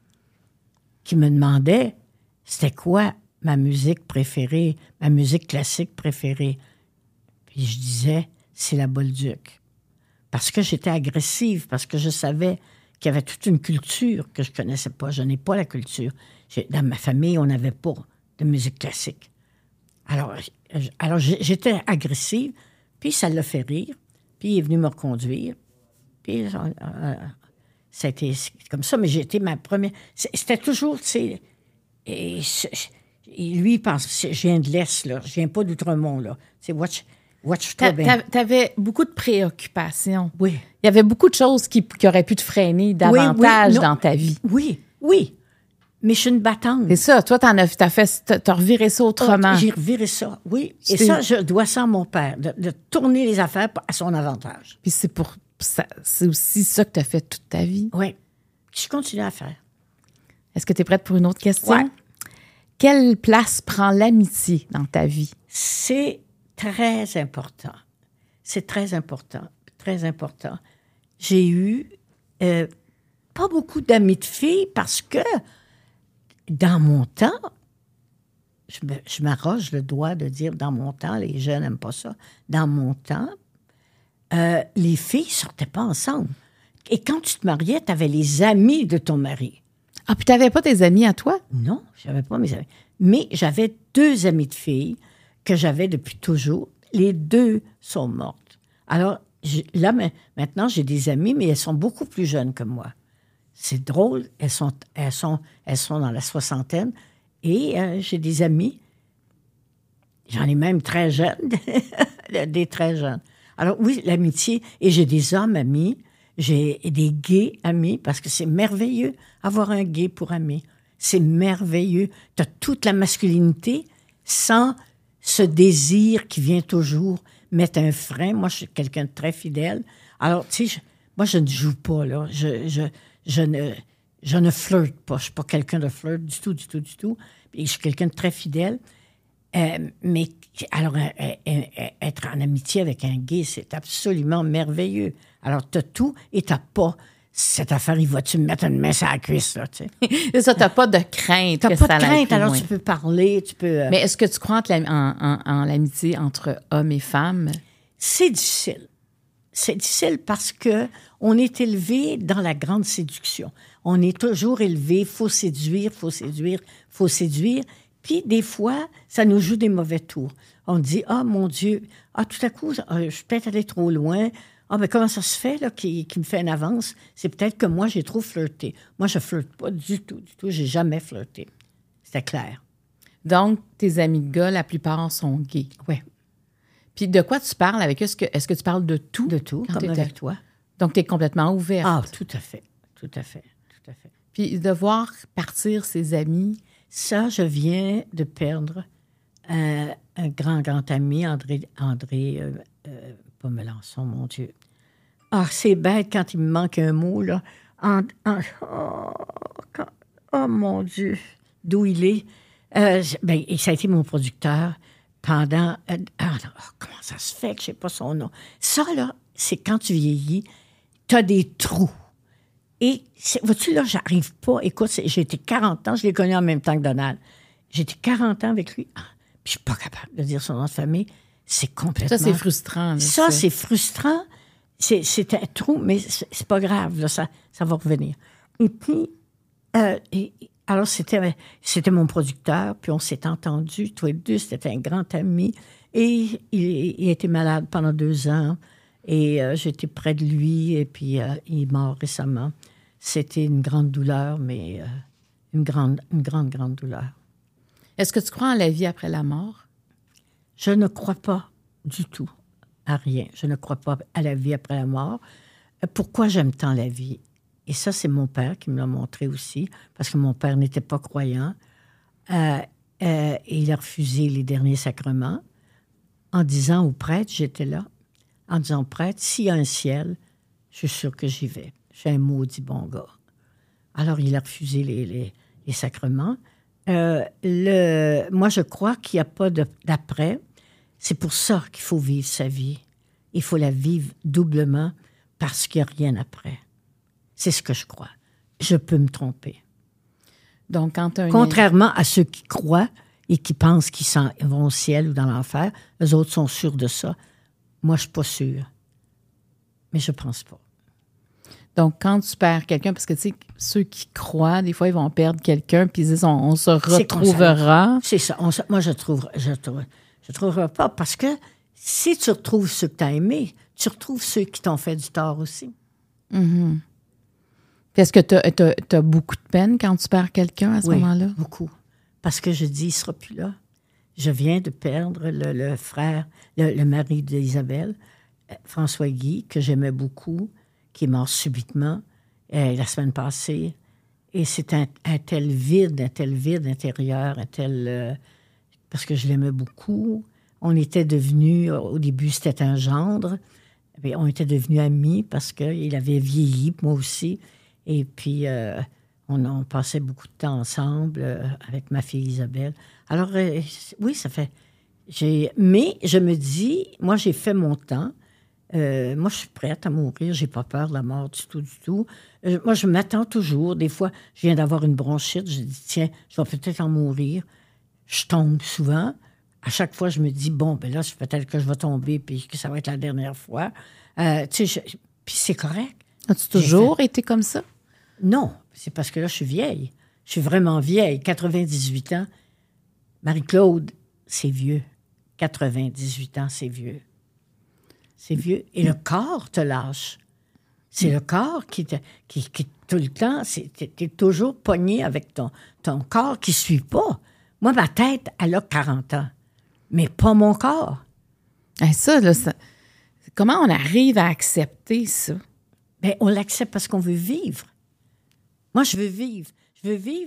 qui me demandaient c'était quoi ma musique préférée, ma musique classique préférée. Puis je disais, c'est la Bolduc. Parce que j'étais agressive, parce que je savais qu'il y avait toute une culture que je connaissais pas. Je n'ai pas la culture. J'ai, dans ma famille, on n'avait pas de musique classique. Alors, alors, j'étais agressive, puis ça l'a fait rire, puis il est venu me reconduire, puis euh, ça a été comme ça, mais j'ai été ma première... C'était toujours, tu sais... Et, et lui, il pense, je viens de l'Est, là, je viens pas d'Outremont, là. Tu sais, watch, watch-toi bien. T'avais beaucoup de préoccupations. Oui. Il y avait beaucoup de choses qui, qui auraient pu te freiner davantage oui, oui, dans ta vie. Oui, oui. Mais je suis une battante. C'est ça. Toi, t'en as, t'as fait, t'as reviré ça autrement. Oh, j'ai reviré ça, oui. Et c'est... ça, je dois ça à mon père, de, de tourner les affaires à son avantage. Puis c'est pour ça, c'est aussi ça que tu as fait toute ta vie. Oui. Je continue à faire. Est-ce que tu es prête pour une autre question? Oui. Quelle place prend l'amitié dans ta vie? C'est très important. C'est très important. Très important. J'ai eu euh, pas beaucoup d'amis de filles parce que dans mon temps, je, me, je m'arroge le doigt de dire dans mon temps, les jeunes n'aiment pas ça, dans mon temps, euh, les filles ne sortaient pas ensemble. Et quand tu te mariais, tu avais les amis de ton mari. Ah, puis tu n'avais pas tes amis à toi? Non, je n'avais pas mes amis. Mais j'avais deux amies de filles que j'avais depuis toujours. Les deux sont mortes. Alors, je, là, maintenant, j'ai des amies, mais elles sont beaucoup plus jeunes que moi. C'est drôle, elles sont, elles sont, elles sont dans la soixantaine. Et euh, j'ai des amis, j'en ai même très jeunes, des très jeunes. Alors oui, l'amitié, et j'ai des hommes amis, j'ai des gays amis, parce que c'est merveilleux avoir un gay pour ami. C'est merveilleux. Tu as toute la masculinité sans ce désir qui vient toujours mettre un frein. Moi, je suis quelqu'un de très fidèle. Alors, tu sais, je- moi, je ne joue pas, là. Je, je, je, ne, je ne flirte pas. Je ne suis pas quelqu'un de flirt du tout, du tout, du tout. Et je suis quelqu'un de très fidèle. Euh, mais alors, euh, euh, euh, être en amitié avec un gay, c'est absolument merveilleux. Alors, tu as tout et tu n'as pas cette affaire, il va-tu me mettre une main sur la cuisse, là, tu sais. C'est ça, t'as pas de crainte. Tu que n'as pas ça de aille crainte, plus alors loin. tu peux parler, tu peux... euh, Mais est-ce que tu crois entre la- en, en- en l'amitié entre hommes et femmes? C'est difficile. C'est difficile parce que on est élevé dans la grande séduction. On est toujours élevé, faut séduire, faut séduire, faut séduire. Puis des fois, ça nous joue des mauvais tours. On dit, ah, mon Dieu, ah, tout à coup, euh, je suis peut-être allé trop loin. Ah, mais comment ça se fait, là, qu'il, qu'il me fait une avance? C'est peut-être que moi, j'ai trop flirté. Moi, je flirte pas du tout, du tout. J'ai jamais flirté. C'était clair. Donc, tes amis de gars, la plupart sont gays. Oui, Puis de quoi tu parles avec eux? Est-ce que, est-ce que tu parles de tout? de tout, quand comme t'étais- avec toi. Donc, tu es complètement ouverte. Ah, tout à fait, tout à fait, tout à fait. Puis de voir partir ses amis. Ça, je viens de perdre un, un grand, grand ami, André, André euh, euh, pas Melançon, mon Dieu. Ah, c'est bête quand il me manque un mot, là. En, en- oh, quand- oh, mon Dieu, d'où il est. Euh, je- ben, et ça a été mon producteur pendant... euh, ah, non, oh, comment ça se fait que je sais pas son nom? Ça, là, c'est quand tu vieillis, tu as des trous. Et, c'est- vois-tu, là, j'arrive pas. Écoute, c'est- j'ai été quarante ans, je l'ai connu en même temps que Donald. J'ai été quarante ans avec lui. Ah, puis je suis pas capable de dire son nom de famille. C'est complètement... Ça, c'est frustrant. là, Ça, c'est frustrant. C'est, c'est un trou, mais c'est, c'est pas grave, là, ça, ça va revenir. Et puis, euh, et- alors, c'était, c'était mon producteur, puis on s'est entendus, tous les deux, c'était un grand ami. Et il, il était malade pendant deux ans, et euh, j'étais près de lui, et puis euh, il est mort récemment. C'était une grande douleur, mais euh, une grande, une grande, grande douleur. Est-ce que tu crois en la vie après la mort? Je ne crois pas du tout à rien. Je ne crois pas à la vie après la mort. Euh, Pourquoi j'aime tant la vie? Et ça, c'est mon père qui me l'a montré aussi, parce que mon père n'était pas croyant. Euh, euh, et il a refusé les derniers sacrements en disant au prêtre, j'étais là, en disant au prêtre, s'il y a un ciel, je suis sûr que j'y vais. Je suis un maudit bon gars. Alors, il a refusé les, les, les sacrements. Euh, le, moi, je crois qu'il n'y a pas de- d'après. C'est pour ça qu'il faut vivre sa vie. Il faut la vivre doublement parce qu'il n'y a rien après. C'est ce que je crois. Je peux me tromper. Donc, quand tu as un... Contrairement à ceux qui croient et qui pensent qu'ils s'en vont au ciel ou dans l'enfer, eux autres sont sûrs de ça. Moi, je ne suis pas sûre. Mais je ne pense pas. Donc, quand tu perds quelqu'un, parce que, tu sais, ceux qui croient, des fois, ils vont perdre quelqu'un, puis ils disent, on, on se C'est retrouvera. C'est ça. On se- moi, je trouve, je trouve, je trouverai pas parce que si tu retrouves ceux que tu as aimés, tu retrouves ceux qui t'ont fait du tort aussi. Puis est-ce que tu as beaucoup de peine quand tu perds quelqu'un à ce Oui, moment-là? beaucoup. Parce que je dis, il ne sera plus là. Je viens de perdre le, le frère, le, le mari d'Isabelle, euh, François Guy, que j'aimais beaucoup, qui est mort subitement euh, la semaine passée. Et c'est un, un tel vide, un tel vide intérieur, un tel... euh, parce que je l'aimais beaucoup. On était devenus, au début, c'était un gendre. Mais on était devenus amis parce qu'il avait vieilli, moi aussi. Et puis, euh, on, on passait beaucoup de temps ensemble euh, avec ma fille Isabelle. Alors, euh, oui, ça fait... J'ai, mais je me dis, moi, j'ai fait mon temps. Euh, moi, je suis prête à mourir. J'ai pas peur de la mort du tout, du tout. Euh, moi, je m'attends toujours. Des fois, je viens d'avoir une bronchite. Je dis, tiens, je vais peut-être en mourir. Je tombe souvent. À chaque fois, je me dis, bon, ben là, c'est peut-être que je vais tomber puis que ça va être la dernière fois. Euh, tu sais, je- puis c'est correct. As-tu toujours été comme ça? Non, c'est parce que là, je suis vieille. Je suis vraiment vieille. quatre-vingt-dix-huit ans. Marie-Claude, c'est vieux. quatre-vingt-dix-huit ans, c'est vieux. C'est vieux. Et le corps te lâche. C'est le corps qui, te, qui, qui tout le temps, tu es toujours pogné avec ton, ton corps qui ne suit pas. Moi, ma tête, elle a quarante ans, mais pas mon corps. Hey, ça, là, ça- comment on arrive à accepter ça? Bien, on l'accepte parce qu'on veut vivre. Moi, je veux vivre. Je veux vivre.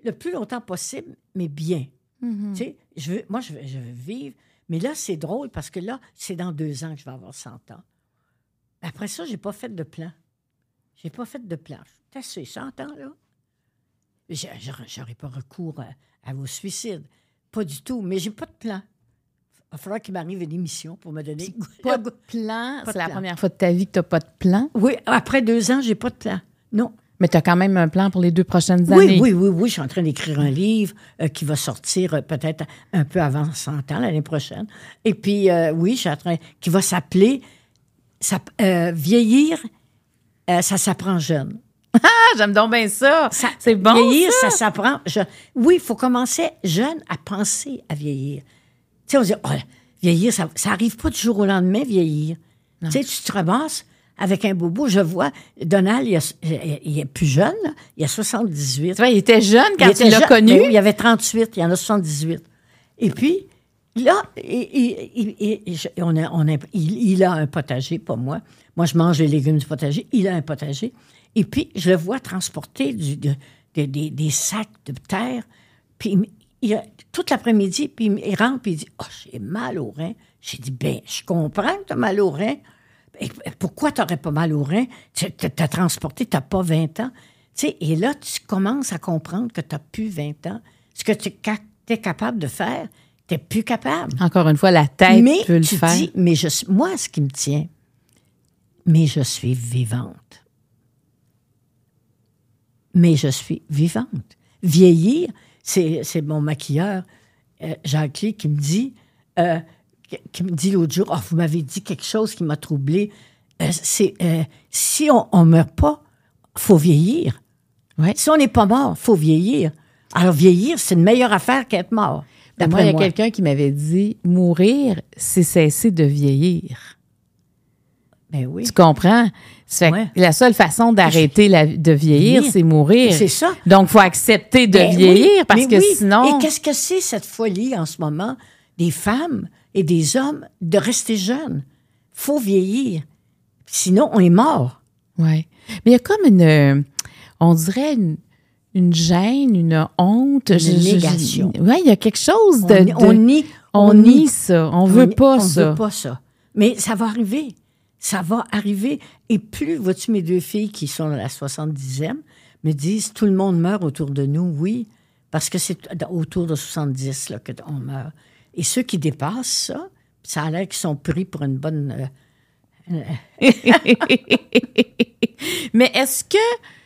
le plus longtemps possible, mais bien. Mm-hmm. Tu sais, je veux, moi, je veux, je veux vivre. Mais là, c'est drôle parce que là, c'est dans deux ans que je vais avoir cent ans. Après ça, j'ai pas fait de plan. J'ai pas fait de plan. T'as assez, cent ans, là. Je, j'aurais pas recours à, à vos suicides. Pas du tout. Mais j'ai pas de plan. Il va falloir qu'il m'arrive une émission pour me donner... Pas de plan? Pas C'est de la plan. première fois de ta vie que tu n'as pas de plan? Oui, après deux ans, j'ai pas de plan. Non. Mais tu as quand même un plan pour les deux prochaines Oui, années. oui, oui, oui. Je suis en train d'écrire un livre euh, qui va sortir euh, peut-être un peu avant cent ans, l'année prochaine. Et puis, euh, oui, je suis en train... qui va s'appeler ça, euh, Vieillir, euh, ça s'apprend jeune. Ah, j'aime donc bien ça. Ça- C'est bon, Vieillir, ça. ça, s'apprend jeune. Oui, il faut commencer jeune à penser à vieillir. Tu sais, on dit, oh, vieillir, ça n'arrive pas du jour au lendemain, vieillir. Tu sais, tu te ramasses avec un bobo. Je vois, Donald, il, a, il est plus jeune, là. Il a soixante-dix-huit. Tu vois, il était jeune quand Il tu était l'as jeune, connu. mais oui, il avait trente-huit, il y en a soixante-dix-huit. Et puis, là, il, il, il, il- je- on a, on a- il- il a un potager, pas moi. Moi, je mange les légumes du potager. Il a un potager. Et puis, je le vois transporter du, de- de- des- des sacs de terre. Puis, il, il a- toute l'après-midi, puis il, il rentre, puis il dit « Oh, j'ai mal au rein. » J'ai dit « Ben, je comprends que tu as mal au rein. Et pourquoi tu n'aurais pas mal au rein? Tu as transporté, tu n'as pas vingt ans. » Tu sais, et là, tu commences à comprendre que tu n'as plus vingt ans. Ce que tu es capable de faire, tu n'es plus capable. Encore une fois, la tête Mais peut le tu faire. dis, mais je suis, moi, ce qui me tient, mais je suis vivante. Mais je suis vivante. Vieillir, c'est, c'est mon maquilleur, euh, Jacques-Lee, qui me dit, euh, qui, qui me dit l'autre jour, oh, vous m'avez dit quelque chose qui m'a troublée. Euh, c'est, euh, si on ne meurt pas, il faut vieillir. Ouais. Si on n'est pas mort, il faut vieillir. Alors, vieillir, c'est une meilleure affaire qu'être mort. Ben, moi, il y a quelqu'un qui m'avait dit mourir, c'est cesser de vieillir. Ben oui. Tu comprends? Ça fait Ouais. que la seule façon d'arrêter la- de vieillir, Vieillir. c'est mourir. C'est ça. Donc, il faut accepter de Ben vieillir oui, parce mais que oui. sinon. Et qu'est-ce que c'est cette folie en ce moment des femmes et des hommes de rester jeunes? Faut vieillir. Sinon, on est mort. Oui. Mais il y a comme une. euh, On dirait une, une gêne, une honte. Une négation. Oui, il y a quelque chose On, de. de- on nie. on nie ça. On veut nie- pas on ça. veut pas ça. Mais ça va arriver. Ça va arriver. Et plus, vois-tu, mes deux filles qui sont à la soixante-dixième me disent, tout le monde meurt autour de nous, oui, parce que c'est autour de soixante-dix là, qu'on meurt. Et ceux qui dépassent ça, ça a l'air qu'ils sont pris pour une bonne... euh, Mais est-ce que.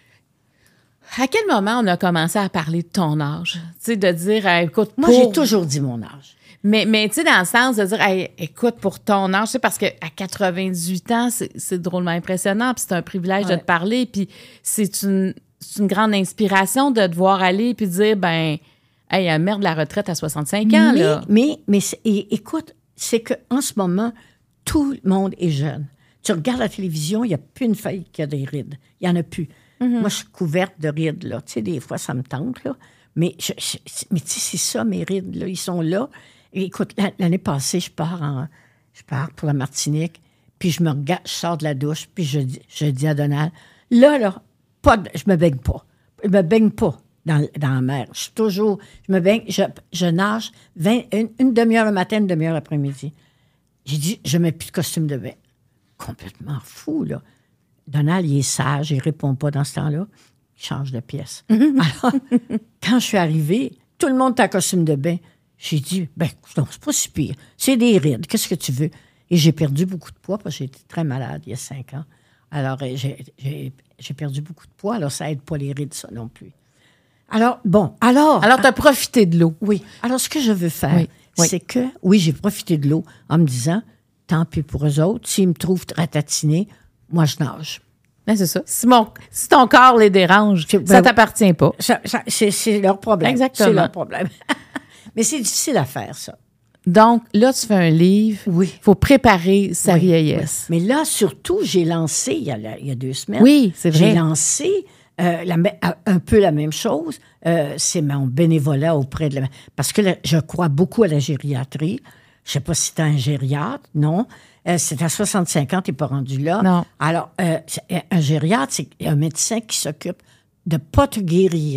À quel moment on a commencé à parler de ton âge? Tu sais, de dire, hey, écoute, Moi, pour- j'ai toujours dit mon âge. Mais, mais tu sais, dans le sens de dire, hey, écoute, pour ton âge, tu sais, parce qu'à quatre-vingt-dix-huit ans, c'est, c'est drôlement impressionnant, puis c'est un privilège Ouais. de te parler, puis c'est une, c'est une grande inspiration de te voir aller, puis de dire, ben, hey, euh, merde, la retraite à soixante-cinq ans, mais, là. mais, mais c'est- et- écoute, c'est qu'en ce moment, tout le monde est jeune. Tu regardes la télévision, il n'y a plus une feuille qui a des rides. Il n'y en a plus. Mm-hmm. Moi, je suis couverte de rides, là. Tu sais, des fois, ça me tente, là. Mais, je- je- mais tu sais, c'est ça, mes rides, là. Ils sont là. Et écoute, la- l'année passée, je pars, en, je pars pour la Martinique, puis je me regarde, je sors de la douche, puis je, dis- je dis à Donald, là, là, pas de- je me baigne pas. Je me baigne pas dans, dans la mer. Je suis toujours, je me baigne, je, je nage vingt, une, une demi-heure le matin, une demi-heure l'après-midi. J'ai dit, je mets plus de costume de bain. Complètement fou, là. Donald, il est sage, il répond pas dans ce temps-là. Il change de pièce. Alors, quand je suis arrivée, tout le monde est en costume de bain. J'ai dit, ben, non, c'est pas si pire. C'est des rides, qu'est-ce que tu veux? Et j'ai perdu beaucoup de poids parce que j'étais très malade il y a cinq ans. Alors, euh, j'ai, j'ai, j'ai perdu beaucoup de poids, alors ça aide pas les rides, ça non plus. Alors, bon, alors... Alors, tu as profité de l'eau. Oui. Alors, ce que je veux faire, Oui, oui. c'est que, oui, j'ai profité de l'eau en me disant, tant pis pour eux autres, s'ils me trouvent ratatiné, moi, je nage. Ben, c'est ça. Si, mon, si ton corps les dérange, C'est- ça ben, t'appartient pas. Ça, ça, c'est, c'est leur problème. Exactement. C'est leur problème. Mais c'est difficile à faire, ça. Donc, là, tu fais un livre. Oui. Il faut préparer sa Oui, vieillesse. oui. Mais là, surtout, j'ai lancé, il y a, la- il y a deux semaines, Oui, c'est vrai. j'ai lancé euh, la me- un peu la même chose. Euh, c'est mon bénévolat auprès de la... Parce que là, je crois beaucoup à la gériatrie. Je ne sais pas si tu as un gériatre, non. Euh, c'est à soixante-cinq ans, tu n'es pas rendu là. Non. Alors, euh, c'est- un gériatre, c'est un médecin qui s'occupe de ne pas te guérir,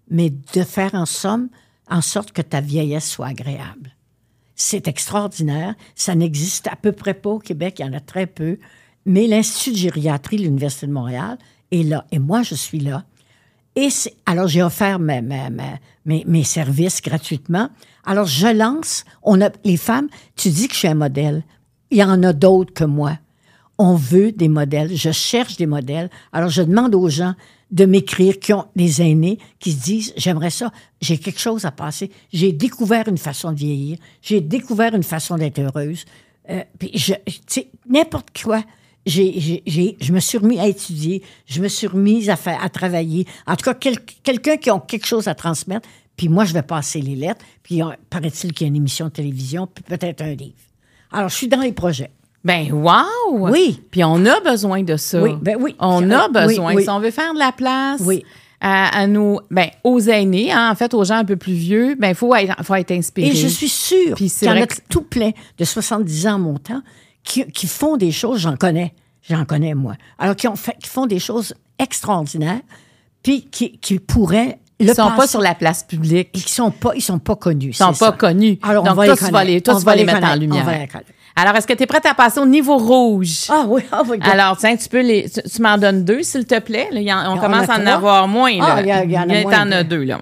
mais de faire en somme en sorte que ta vieillesse soit agréable. C'est extraordinaire. Ça n'existe à peu près pas au Québec. Il y en a très peu. Mais l'Institut de gériatrie de l'Université de Montréal est là. Et moi, je suis là. Et c'est, alors, j'ai offert mes, mes, mes, mes services gratuitement. Alors, je lance. On a, les femmes, tu dis que je suis un modèle. Il y en a d'autres que moi. On veut des modèles. Je cherche des modèles. Alors, je demande aux gens de m'écrire, qui ont des aînés, qui se disent, j'aimerais ça, j'ai quelque chose à passer. J'ai découvert une façon de vieillir. J'ai découvert une façon d'être heureuse. Euh, puis, je, tu sais, n'importe quoi. J'ai, j'ai, j'ai, je me suis remis à étudier. Je me suis remise à, faire, à travailler. En tout cas, quel, quelqu'un qui a quelque chose à transmettre. Puis moi, je vais passer les lettres. Puis, on, paraît-il qu'il y a une émission de télévision, puis peut-être un livre. Alors, je suis dans les projets. Ben, wow! Oui. Puis on a besoin de ça. Oui, ben oui. On a oui, besoin. oui. Si on veut faire de la place Oui. à, à nos, ben, aux aînés, hein, en fait, aux gens un peu plus vieux, ben, il faut être, faut être inspiré. Et je suis sûre Puis c'est qu'il y en vrai a que- tout plein de soixante-dix ans montant qui, qui font des choses, j'en connais, j'en connais moi, alors qui, ont fait, qui font des choses extraordinaires, puis qui, qui pourraient le Ils sont pas passer- sur la place publique. Ils sont pas, ils sont pas connus. Ils sont c'est pas ça. connus. Alors, on Donc, va toi, les tu vas connaître. les, toi, On tu va vas les les mettre en connaître. lumière. On va les connaître. Alors, est-ce que tu es prête à passer au niveau rouge? Ah oui, ah oui. Alors, tiens, tu peux les. Tu, tu m'en donnes deux, s'il te plaît. Là, il y en- on On commence a à en trois? avoir moins. Là. Ah, il y a- il y en a moins t'en as de- deux, là. Ouais.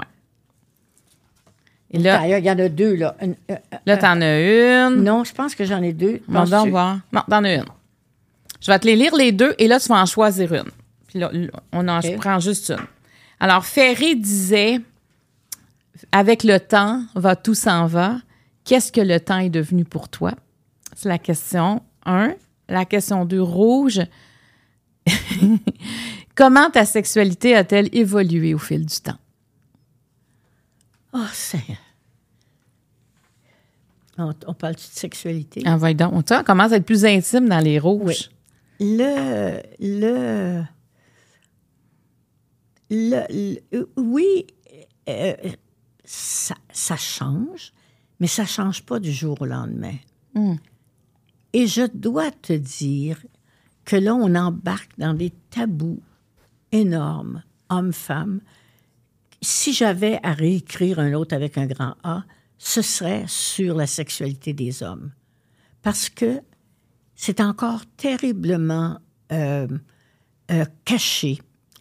Et là, Il y en a deux, là. Une- euh, euh, là t'en as une. non, je pense que j'en ai deux. On va Penses-tu? voir. Non, t'en as une. Je vais te les lire les deux et là, tu vas en choisir une. Puis là, là, on en OK. je prends juste une. Alors, Ferré disait avec le temps, va tout s'en va. Qu'est-ce que le temps est devenu pour toi? C'est la question un. La question deux, rouge. Comment ta sexualité a-t-elle évolué au fil du temps? Oh, c'est... On, on parle de sexualité? Ah, voyons donc. Tu vois, on commence à être plus intime dans les rouges. Oui. Le, le, le, le- oui, euh, ça, ça change, mais ça ne change pas du jour au lendemain. Mm. Et je dois te dire que là, on embarque dans des tabous énormes, hommes-femmes. Si j'avais à réécrire un autre avec un grand A, ce serait sur la sexualité des hommes. Parce que c'est encore terriblement euh, euh, caché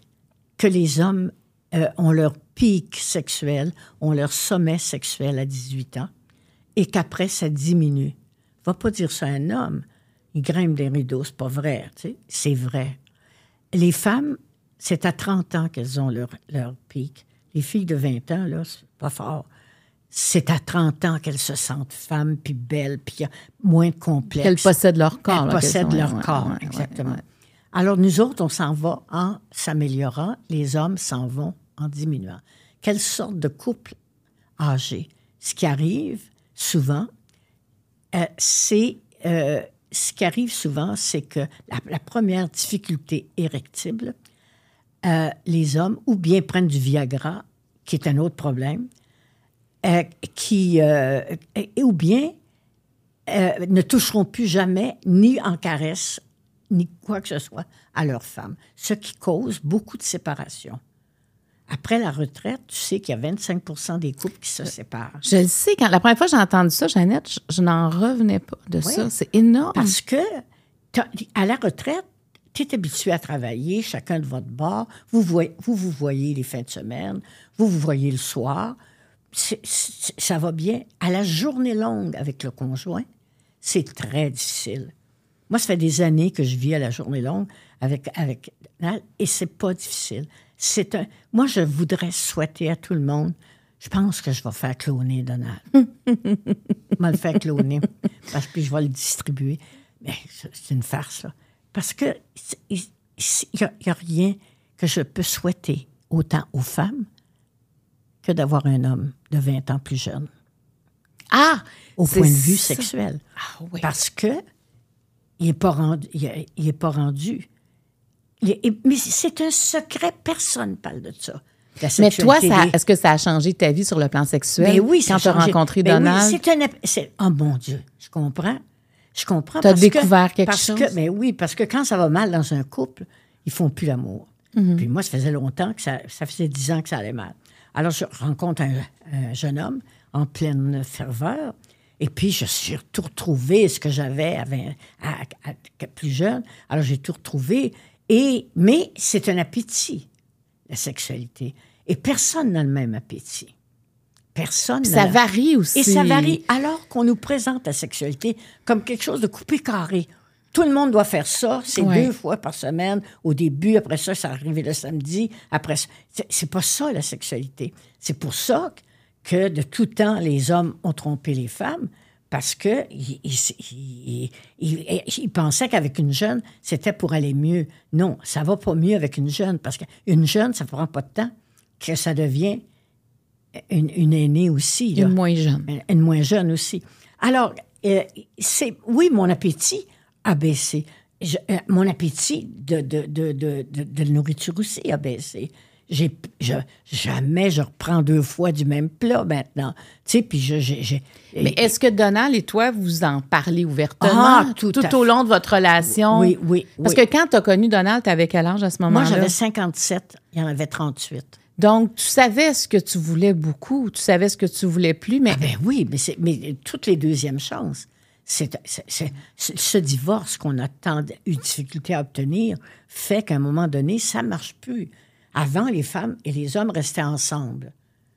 que les hommes euh, ont leur pic sexuel, ont leur sommet sexuel à dix-huit ans, et qu'après, ça diminue. Va pas dire ça à un homme. Il grimpe des rideaux, c'est pas vrai, tu sais. C'est vrai. Les femmes, c'est à trente ans qu'elles ont leur, leur pic. Les filles de vingt ans, là, c'est pas fort. C'est à trente ans qu'elles se sentent femmes, puis belles, puis il y a moins de complexes. Qu'elles possèdent leur corps. Elles là, possèdent qu'elles sont- leur ouais, corps, ouais, ouais, exactement. ouais. Alors, nous autres, on s'en va en s'améliorant. Les hommes s'en vont en diminuant. Quelle sorte de couple âgé? Ce qui arrive souvent, euh, c'est... euh, ce qui arrive souvent, c'est que la, la première difficulté érectible, euh, les hommes ou bien prennent du Viagra, qui est un autre problème, euh, qui, euh, et- ou bien euh, ne toucheront plus jamais, ni en caresse, ni quoi que ce soit, à leur femme. Ce qui cause beaucoup de séparation. Après la retraite, tu sais qu'il y a vingt-cinq pour cent des couples qui se séparent. Je le sais. Quand, la première fois que j'ai entendu ça, Jeannette, je, je n'en revenais pas de Oui. ça. C'est énorme. Parce que, t'as- à la retraite, tu es habitué à travailler, chacun de votre bord. Vous voyez, vous, vous voyez les fins de semaine, vous vous voyez le soir. C'est- c'est- ça va bien. À la journée longue avec le conjoint, c'est très difficile. Moi, ça fait des années que je vis à la journée longue avec, avec Donald, et c'est pas difficile. C'est un, moi, je voudrais souhaiter à tout le monde, je pense que je vais faire cloner Donald. Je vais le faire cloner, parce que je vais le distribuer. Mais c'est une farce, là. Parce que il n'y a, y a rien que je peux souhaiter autant aux femmes que d'avoir un homme de vingt ans plus jeune, Ah! au c'est point de vue ça. sexuel. Ah oui. Parce que il n'est pas rendu. Il est, il est pas rendu. Il est- mais c'est un secret, personne ne parle de ça. La Mais toi, sexualité ça, des- est-ce que ça a changé ta vie sur le plan sexuel? Ben oui, ça quand a tu as changé. rencontré Ben oui, Donald? c'est un... c'est- Oh mon Dieu, je comprends. Je comprends. T'as parce découvert que, quelque parce chose? Que, ben oui, parce que quand ça va mal dans un couple, ils font plus l'amour. Mm-hmm. Puis moi, ça faisait longtemps que ça... Ça faisait dix ans que ça allait mal. Alors, je rencontre un, un jeune homme en pleine ferveur. Et puis, je suis tout retrouvé ce que j'avais à, vingt, à, à, à plus jeune. Alors, j'ai tout retrouvé. Et, mais c'est un appétit, la sexualité. Et personne n'a le même appétit. Personne. Ça varie aussi. Et ça varie. Alors qu'on nous présente la sexualité comme quelque chose de coupé carré. Tout le monde doit faire ça. C'est ouais. deux fois par semaine. Au début, après ça, ça arrive le samedi. Après ça. C'est, c'est pas ça, la sexualité. C'est pour ça que, de tout temps, les hommes ont trompé les femmes parce qu'ils ils, ils, ils, ils pensaient qu'avec une jeune, c'était pour aller mieux. Non, ça va pas mieux avec une jeune parce qu'une jeune, ça prend pas de temps que ça devient une, une aînée aussi. Là. Une moins jeune. Une, une moins jeune aussi. Alors, euh, c'est, oui, mon appétit a baissé. Je, euh, mon appétit de, de, de, de, de, de nourriture aussi a baissé. J'ai, je, jamais je reprends deux fois du même plat maintenant. Tu sais, puis je... j'ai, j'ai, Mais est-ce que Donald et toi, vous en parlez ouvertement ah, tout, tout au long de votre relation? Oui, oui. Parce oui. que quand tu as connu Donald, tu avais quel âge à ce moment-là? Moi, j'avais cinquante-sept. Il y en avait trente-huit. Donc, tu savais ce que tu voulais beaucoup, tu savais ce que tu voulais plus, mais... Ah ben oui, mais, c'est, mais toutes les deuxièmes chances. C'est, c'est, c'est, c'est, ce divorce qu'on a tant eu de difficulté à obtenir fait qu'à un moment donné, ça ne marche plus. Avant, les femmes et les hommes restaient ensemble.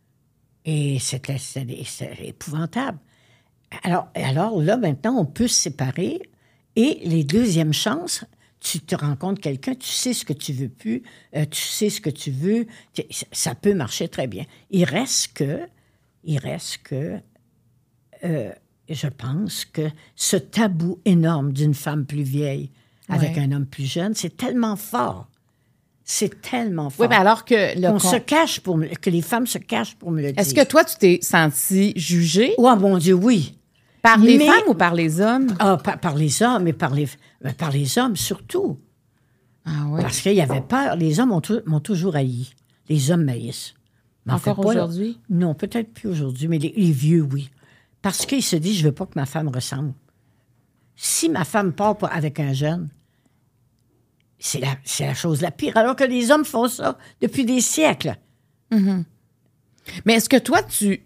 Et c'était, c'était, c'était épouvantable. Alors, alors là, maintenant, on peut se séparer. Et les deuxièmes chances, tu te rencontres quelqu'un, tu sais ce que tu veux plus, euh, tu sais ce que tu veux. Ça peut marcher très bien. Il reste que, il reste que, euh, je pense que ce tabou énorme d'une femme plus vieille avec ouais. un homme plus jeune, c'est tellement fort. C'est tellement fort. Oui, mais alors que... Le On con... se cache pour me... que les femmes se cachent pour me le dire. Est-ce que toi, tu t'es sentie jugée? Oh, mon Dieu, oui. Par les mais... femmes ou par les hommes? Ah, par, par les hommes et par les, par les hommes surtout. Ah oui. Parce qu'il y avait peur. Les hommes m'ont, tout, m'ont toujours haï. Les hommes maïs. Encore pas, aujourd'hui? Là. Non, peut-être plus aujourd'hui, mais les, les vieux, oui. Parce qu'ils se disent, je veux pas que ma femme ressemble. Si ma femme part avec un jeune, c'est la, c'est la chose la pire. Alors que les hommes font ça depuis des siècles. Mm-hmm. Mais est-ce que toi, tu,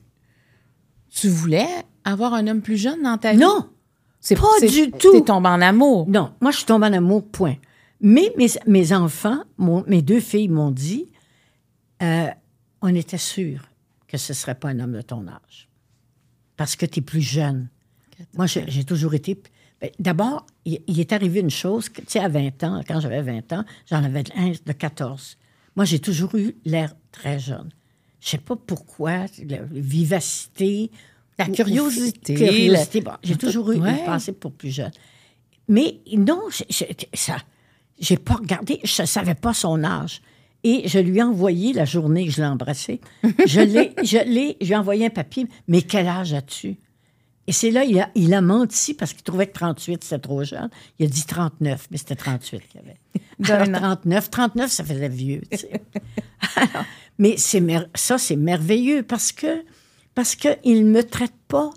tu voulais avoir un homme plus jeune dans ta vie? Non, c'est, pas c'est, du tout. T'es tombée en amour? Non, moi, je suis tombée en amour, point. Mais mes, mes enfants, mon, mes deux filles m'ont dit, euh, on était sûr que ce ne serait pas un homme de ton âge. Parce que tu es plus jeune. Moi, j'ai, j'ai toujours été... Ben, d'abord, il, il est arrivé une chose, tu sais, à vingt ans, quand j'avais vingt ans, j'en avais un de quatorze. Moi, j'ai toujours eu l'air très jeune. Je ne sais pas pourquoi, la vivacité... La ou, curiosité. Ou, curiosité. Bon, j'ai tout, toujours eu ouais. une pensée pour plus jeune. Mais non, j'ai, j'ai, ça, j'ai pas regardé, je ne savais pas son âge. Et je lui ai envoyé, la journée que je l'ai embrassé, je l'ai, je l'ai, je lui ai envoyé un papier, mais quel âge as-tu? Et c'est là, il a, il a menti parce qu'il trouvait que trente-huit, c'était trop jeune. Il a dit trente-neuf, mais c'était trente-huit qu'il y avait. Alors, trente-neuf, trente-neuf, ça faisait vieux, tu sais. Alors, mais c'est mer- ça, c'est merveilleux parce que parce qu'il ne me traite pas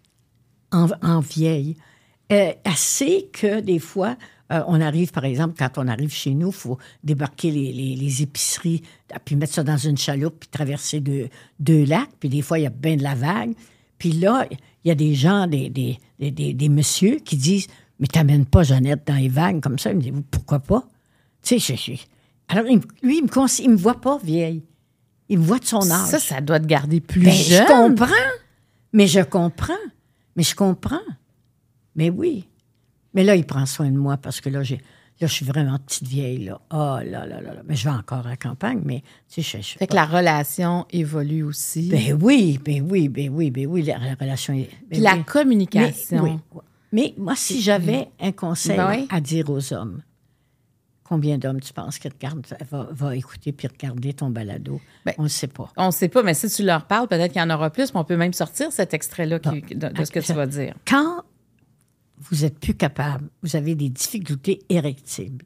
en, en vieille. Euh, assez que des fois, euh, on arrive, par exemple, quand on arrive chez nous, il faut débarquer les, les, les épiceries, puis mettre ça dans une chaloupe, puis traverser deux, deux lacs, puis des fois, il y a bien de la vague. Puis là, il y a des gens, des, des, des, des, des messieurs qui disent « Mais t'amènes pas Jeannette dans les vagues comme ça? » Il me dit « Pourquoi pas? » Tu sais, je, je... Alors, il, lui, il me, cons... il me voit pas vieille. Il me voit de son âge. Ça, ça doit te garder plus ben, jeune. Je comprends. Mais je comprends. Mais je comprends. Mais oui. Mais là, il prend soin de moi parce que là, j'ai... Là, je suis vraiment petite vieille, là. Oh là là là là. Mais je vais encore à la campagne, mais... Tu sais, je, je fait pas... que la relation évolue aussi. Ben oui, ben oui, ben oui, ben oui, la, la relation... Ben Puis la oui. communication. Mais, oui. Mais moi, si j'avais un conseil ben oui. à dire aux hommes, combien d'hommes tu penses que va, va écouter puis regarder ton balado? Ben, on ne sait pas. On ne sait pas, mais si tu leur parles, peut-être qu'il y en aura plus, mais on peut même sortir cet extrait-là qui, de, de ce que tu vas dire. Quand vous n'êtes plus capable, vous avez des difficultés érectiles,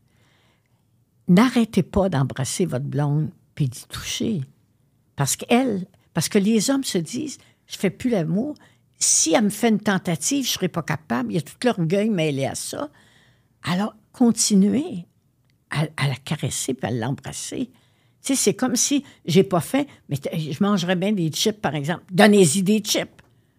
n'arrêtez pas d'embrasser votre blonde puis d'y toucher. Parce qu'elle, parce que les hommes se disent, je ne fais plus l'amour. Si elle me fait une tentative, je ne serai pas capable. Il y a tout l'orgueil mêlé à ça. Alors, continuez à, à la caresser puis à l'embrasser. Tu sais, c'est comme si j'ai pas faim, mais je mangerais bien des chips, par exemple. Donnez-y des chips.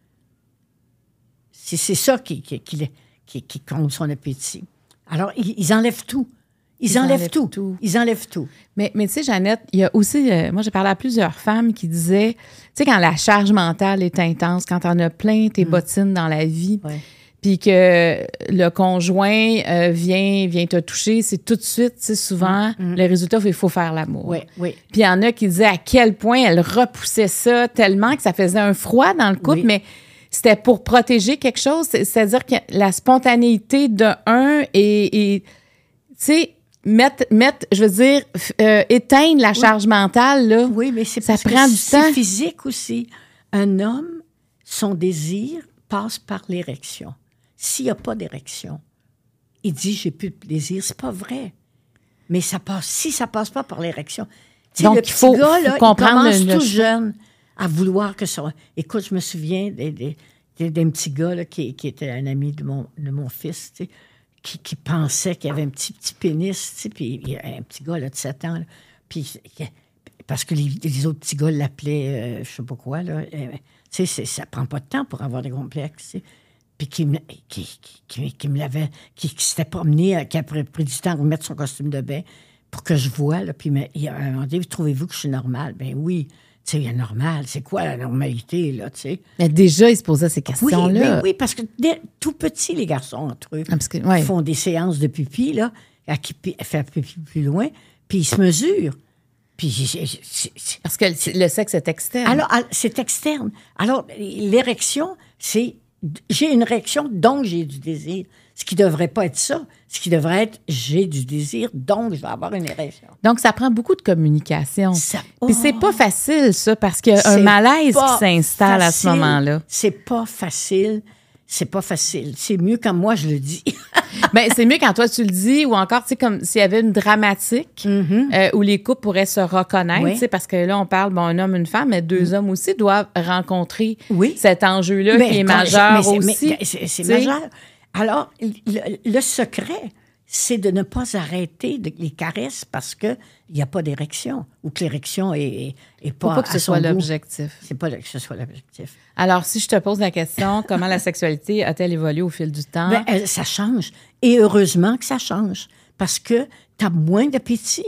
C'est, c'est ça qui, qui, qui, qui, qui compte son appétit. Alors, ils, ils enlèvent tout. Ils, ils enlèvent, enlèvent tout. tout. Ils enlèvent tout. Mais, mais tu sais, Jeannette, il y a aussi... Euh, moi, j'ai parlé à plusieurs femmes qui disaient... Tu sais, quand la charge mentale est intense, quand t'en as plein tes mmh. bottines dans la vie, ouais. puis que le conjoint euh, vient, vient te toucher, c'est tout de suite, tu sais, souvent, mmh. le résultat, il faut faire l'amour. Oui, oui. Puis il y en a qui disaient à quel point elle repoussait ça tellement que ça faisait un froid dans le couple, oui. mais... C'était pour protéger quelque chose, c'est-à-dire que la spontanéité de un et, et tu sais, mettre, mettre, je veux dire, euh, éteindre la charge oui. mentale, là. Oui, mais c'est ça parce prend que du c'est temps. Physique aussi. Un homme, son désir passe par l'érection. S'il n'y a pas d'érection, il dit j'ai plus de désir. C'est pas vrai. Mais ça passe. Si ça passe pas par l'érection, tu sais, le petit faut, gars là, faut il commence le, tout le... jeune. À vouloir que ça... Écoute, je me souviens des, des, des, d'un petit gars là, qui, qui était un ami de mon, de mon fils, tu sais, qui, qui pensait qu'il avait un petit, petit pénis, tu sais, puis il y a un petit gars là, de sept ans, là, puis parce que les, les autres petits gars l'appelaient, euh, je sais pas quoi, là, euh, tu sais, ça prend pas de temps pour avoir des complexes, tu sais. Puis qui me, qui, qui, qui, qui me l'avait... Qui, qui s'était promené, qui a pris, pris du temps à remettre son costume de bain pour que je voie, là, puis il m'a demandé, trouvez-vous que je suis normale? Ben oui. Tu sais, il y a normal. C'est quoi la normalité, là, tu sais? Mais déjà, ils se posaient ces questions-là. Oui, oui, parce que dès, tout petits, les garçons, entre eux, ah, parce que, ouais. ils font des séances de pipi, là, à qui faire pipi plus loin, puis ils se mesurent. Puis c'est, c'est, c'est, parce que le sexe est externe. Alors, c'est externe. Alors, l'érection, c'est... J'ai une érection, donc j'ai du désir. Ce qui ne devrait pas être ça. Ce qui devrait être, j'ai du désir, donc je vais avoir une érection. Donc, ça prend beaucoup de communication. Ça, oh, Puis c'est pas facile, ça, parce qu'il y a un malaise qui s'installe facile. À ce moment-là. C'est pas facile. C'est pas facile. C'est mieux quand moi, je le dis. Bien, c'est mieux quand toi, tu le dis, ou encore, tu sais, comme s'il y avait une dramatique mm-hmm. euh, où les couples pourraient se reconnaître, oui. tu sais, parce que là, on parle, bon, un homme, une femme, mais deux mm. hommes aussi doivent rencontrer oui. cet enjeu-là mais, qui est majeur mais aussi. Mais c'est, c'est majeur. Alors, le, le secret, c'est de ne pas arrêter de, les caresses parce qu'il n'y a pas d'érection ou que l'érection est, est, est pas. Faut pas que ce soit l'objectif. C'est pas que ce soit l'objectif. Alors, si je te pose la question, comment la sexualité a-t-elle évolué au fil du temps? Bien, elle, ça change. Et heureusement que ça change parce que tu as moins d'appétit.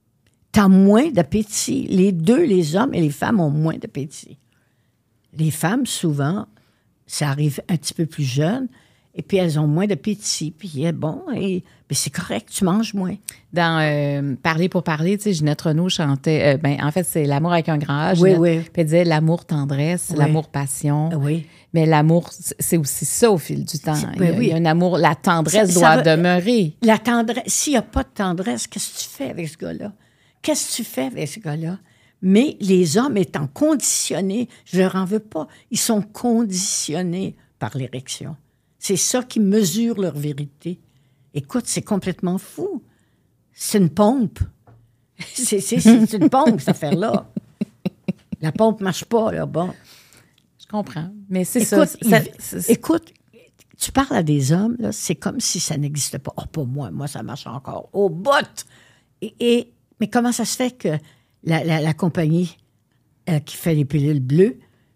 Tu as moins d'appétit. Les deux, les hommes et les femmes, ont moins d'appétit. Les femmes, souvent, ça arrive un petit peu plus jeune. Et puis, elles ont moins d'appétit. Puis, bon, et, mais c'est correct, tu manges moins. Dans euh, Parler pour parler, tu sais, Ginette Renault chantait... Euh, ben, en fait, c'est L'amour avec un grand H. Oui, Ginette, oui. Puis elle disait l'amour-tendresse, oui. l'amour-passion. Oui. Mais l'amour, c'est aussi ça au fil du temps. Ben, il, y a, oui. il y a un amour... La tendresse ça, doit ça va, demeurer. La tendresse... S'il n'y a pas de tendresse, qu'est-ce que tu fais avec ce gars-là? Qu'est-ce que tu fais avec ce gars-là? Mais les hommes étant conditionnés, je ne leur en veux pas, ils sont conditionnés par l'érection. C'est ça qui mesure leur vérité. Écoute, c'est complètement fou. C'est une pompe. C'est, c'est, c'est une pompe, cette affaire-là. La pompe ne marche pas, là, bon. Je comprends, mais c'est écoute, ça. Il, ça c'est... Écoute, tu parles à des hommes, là, c'est comme si ça n'existait pas. Oh, pas moi, moi, ça marche encore. Au bout! Et, et, mais comment ça se fait que la, la, la compagnie euh, qui fait les pilules bleues,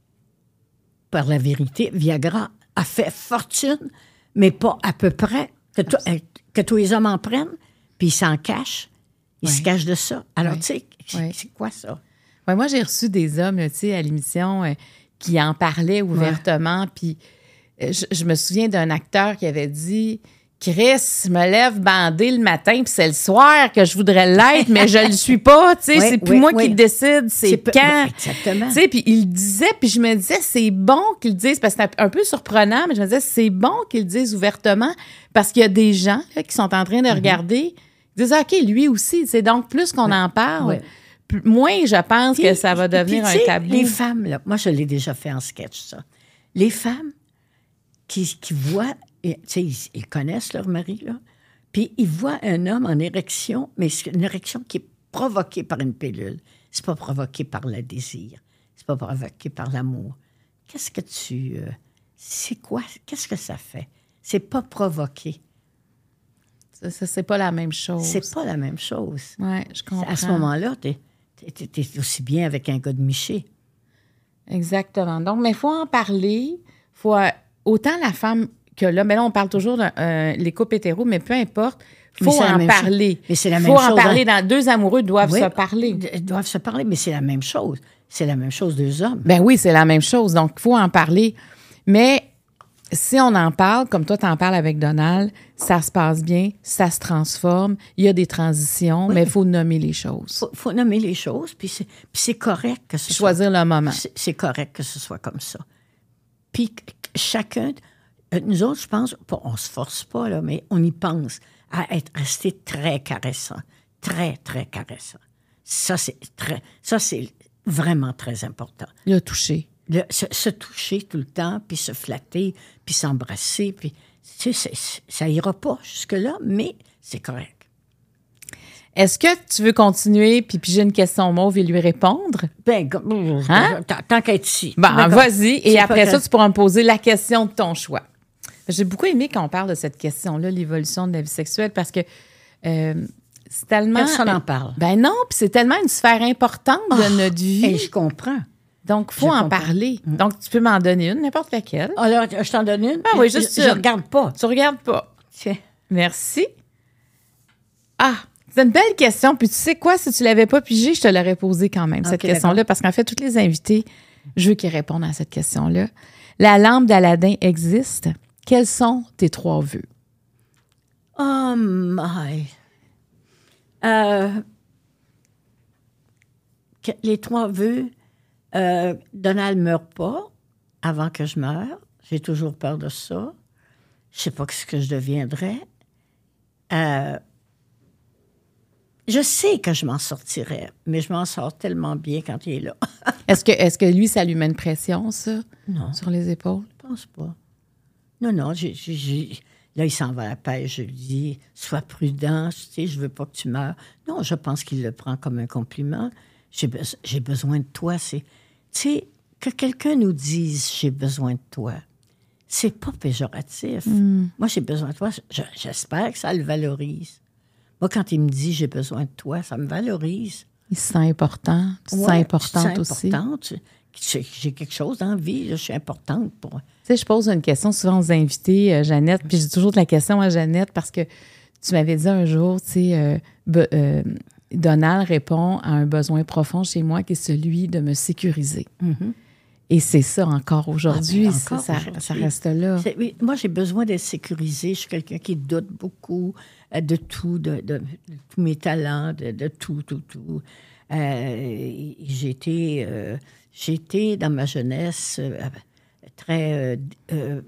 par la vérité, Viagra, a fait fortune, mais pas à peu près, que, to, que tous les hommes en prennent, puis ils s'en cachent. Ils oui. se cachent de ça. Alors, oui. tu sais, c'est, oui. c'est quoi ça? Ouais, moi, j'ai reçu des hommes, tu sais, à l'émission euh, qui en parlaient ouvertement, ouais. puis euh, je, je me souviens d'un acteur qui avait dit... Chris, je me lève bandé le matin, puis c'est le soir que je voudrais l'être, mais je le suis pas, tu sais, oui, c'est plus oui, moi oui. qui le décide, c'est, c'est quand. Oui, exactement. Tu sais, puis il le disait, puis je me disais, c'est bon qu'il le dise, parce que c'est un peu surprenant, mais je me disais, c'est bon qu'il le dise ouvertement, parce qu'il y a des gens là, qui sont en train de mm-hmm. regarder, qui disent, OK, lui aussi, c'est donc plus qu'on oui. en parle, oui. plus, moins je pense puis, que ça va devenir puis, un tabou. Les femmes, là, moi, je l'ai déjà fait en sketch, ça. Les femmes qui, qui voient... Tu sais, ils, ils connaissent leur mari, là. Puis ils voient un homme en érection, mais c'est une érection qui est provoquée par une pilule. C'est pas provoqué par le désir. C'est pas provoqué par l'amour. Qu'est-ce que tu... Euh, c'est quoi? Qu'est-ce que ça fait? C'est pas provoqué. Ça, ça, c'est pas la même chose. C'est pas la même chose. Oui, je comprends. À ce moment-là, t'es, t'es, t'es aussi bien avec un gars de Miché. Exactement. Donc, mais il faut en parler. Faut, euh, autant la femme que là, mais là, on parle toujours de euh, les couples hétéros, mais peu importe, il faut en parler. Mais c'est la même chose. Il faut en parler. Hein? Dans, deux amoureux doivent oui, se parler. Ils doivent se parler, mais c'est la même chose. C'est la même chose deux hommes. Ben oui, c'est la même chose. Donc, il faut en parler. Mais si on en parle, comme toi, tu en parles avec Donald, ça se passe bien, ça se transforme, il y a des transitions, oui. mais il faut nommer les choses. Il faut, faut nommer les choses, puis c'est, puis c'est correct que ce Choisir soit... le moment. C'est, c'est correct que ce soit comme ça. Puis chacun... Nous autres, je pense, on se force pas, là, mais on y pense à être resté très caressant. Très, très caressant. Ça, c'est très, ça, c'est vraiment très important. Le toucher. Le, se, se toucher tout le temps, puis se flatter, puis s'embrasser, puis tu sais, c'est, ça ira pas jusque-là, mais c'est correct. Est-ce que tu veux continuer, puis, puis j'ai une question mauve et lui répondre? Ben, hein? Tant qu'à être ici. Ben, vas-y, et après ça, tu pourras me poser la question de ton choix. J'ai beaucoup aimé quand on parle de cette question-là, l'évolution de la vie sexuelle, parce que euh, c'est tellement... Personne n'en parle. Ben non, puis c'est tellement une sphère importante de oh, notre vie. Et je comprends. Donc, il faut je en comprends. parler. Mm. Donc, tu peux m'en donner une, n'importe laquelle. Alors, je t'en donne une? Ah oui, juste Je ne regarde pas. Tu regardes pas. Tiens. Merci. Ah, c'est une belle question. Puis tu sais quoi, si tu ne l'avais pas pigée, je te l'aurais posée quand même, okay, cette question-là, d'accord. Parce qu'en fait, tous les invités, je veux qu'ils répondent à cette question-là. La lampe d'Aladin existe. Quels sont tes trois vœux? Oh my! Euh, que, les trois vœux, euh, Donald ne meurt pas avant que je meure. J'ai toujours peur de ça. Je ne sais pas ce que je deviendrais. Euh, je sais que je m'en sortirais, mais je m'en sors tellement bien quand il est là. est-ce que, est-ce que lui, ça lui met une pression, ça? Non. Sur les épaules? Je pense pas. Non, non, j'ai, j'ai, là, il s'en va à la pêche. Je lui dis, sois prudent, tu sais, je veux pas que tu meurs. Non, je pense qu'il le prend comme un compliment. J'ai, be- j'ai besoin de toi. C'est, tu sais, que quelqu'un nous dise, j'ai besoin de toi, c'est pas péjoratif. Mm. Moi, j'ai besoin de toi. Je, j'espère que ça le valorise. Moi, quand il me dit, j'ai besoin de toi, ça me valorise. Il se sent important. Tu te ouais, sens importante tu te sens aussi. Importante. J'ai quelque chose dans la vie, là, je suis importante pour... Tu sais, je pose une question souvent aux invités, euh, Jeannette, puis j'ai toujours de la question à Jeannette parce que tu m'avais dit un jour, tu sais, euh, be, euh, Donald répond à un besoin profond chez moi qui est celui de me sécuriser. Mm-hmm. Et c'est ça encore aujourd'hui, ah ben encore ça, aujourd'hui. Ça reste là. C'est, oui, moi, j'ai besoin d'être sécurisée. Je suis quelqu'un qui doute beaucoup euh, de tout, de, de, de tous mes talents, de, de tout, tout, tout. Euh, j'ai été... Euh, J'étais, dans ma jeunesse, euh, très... Euh, euh,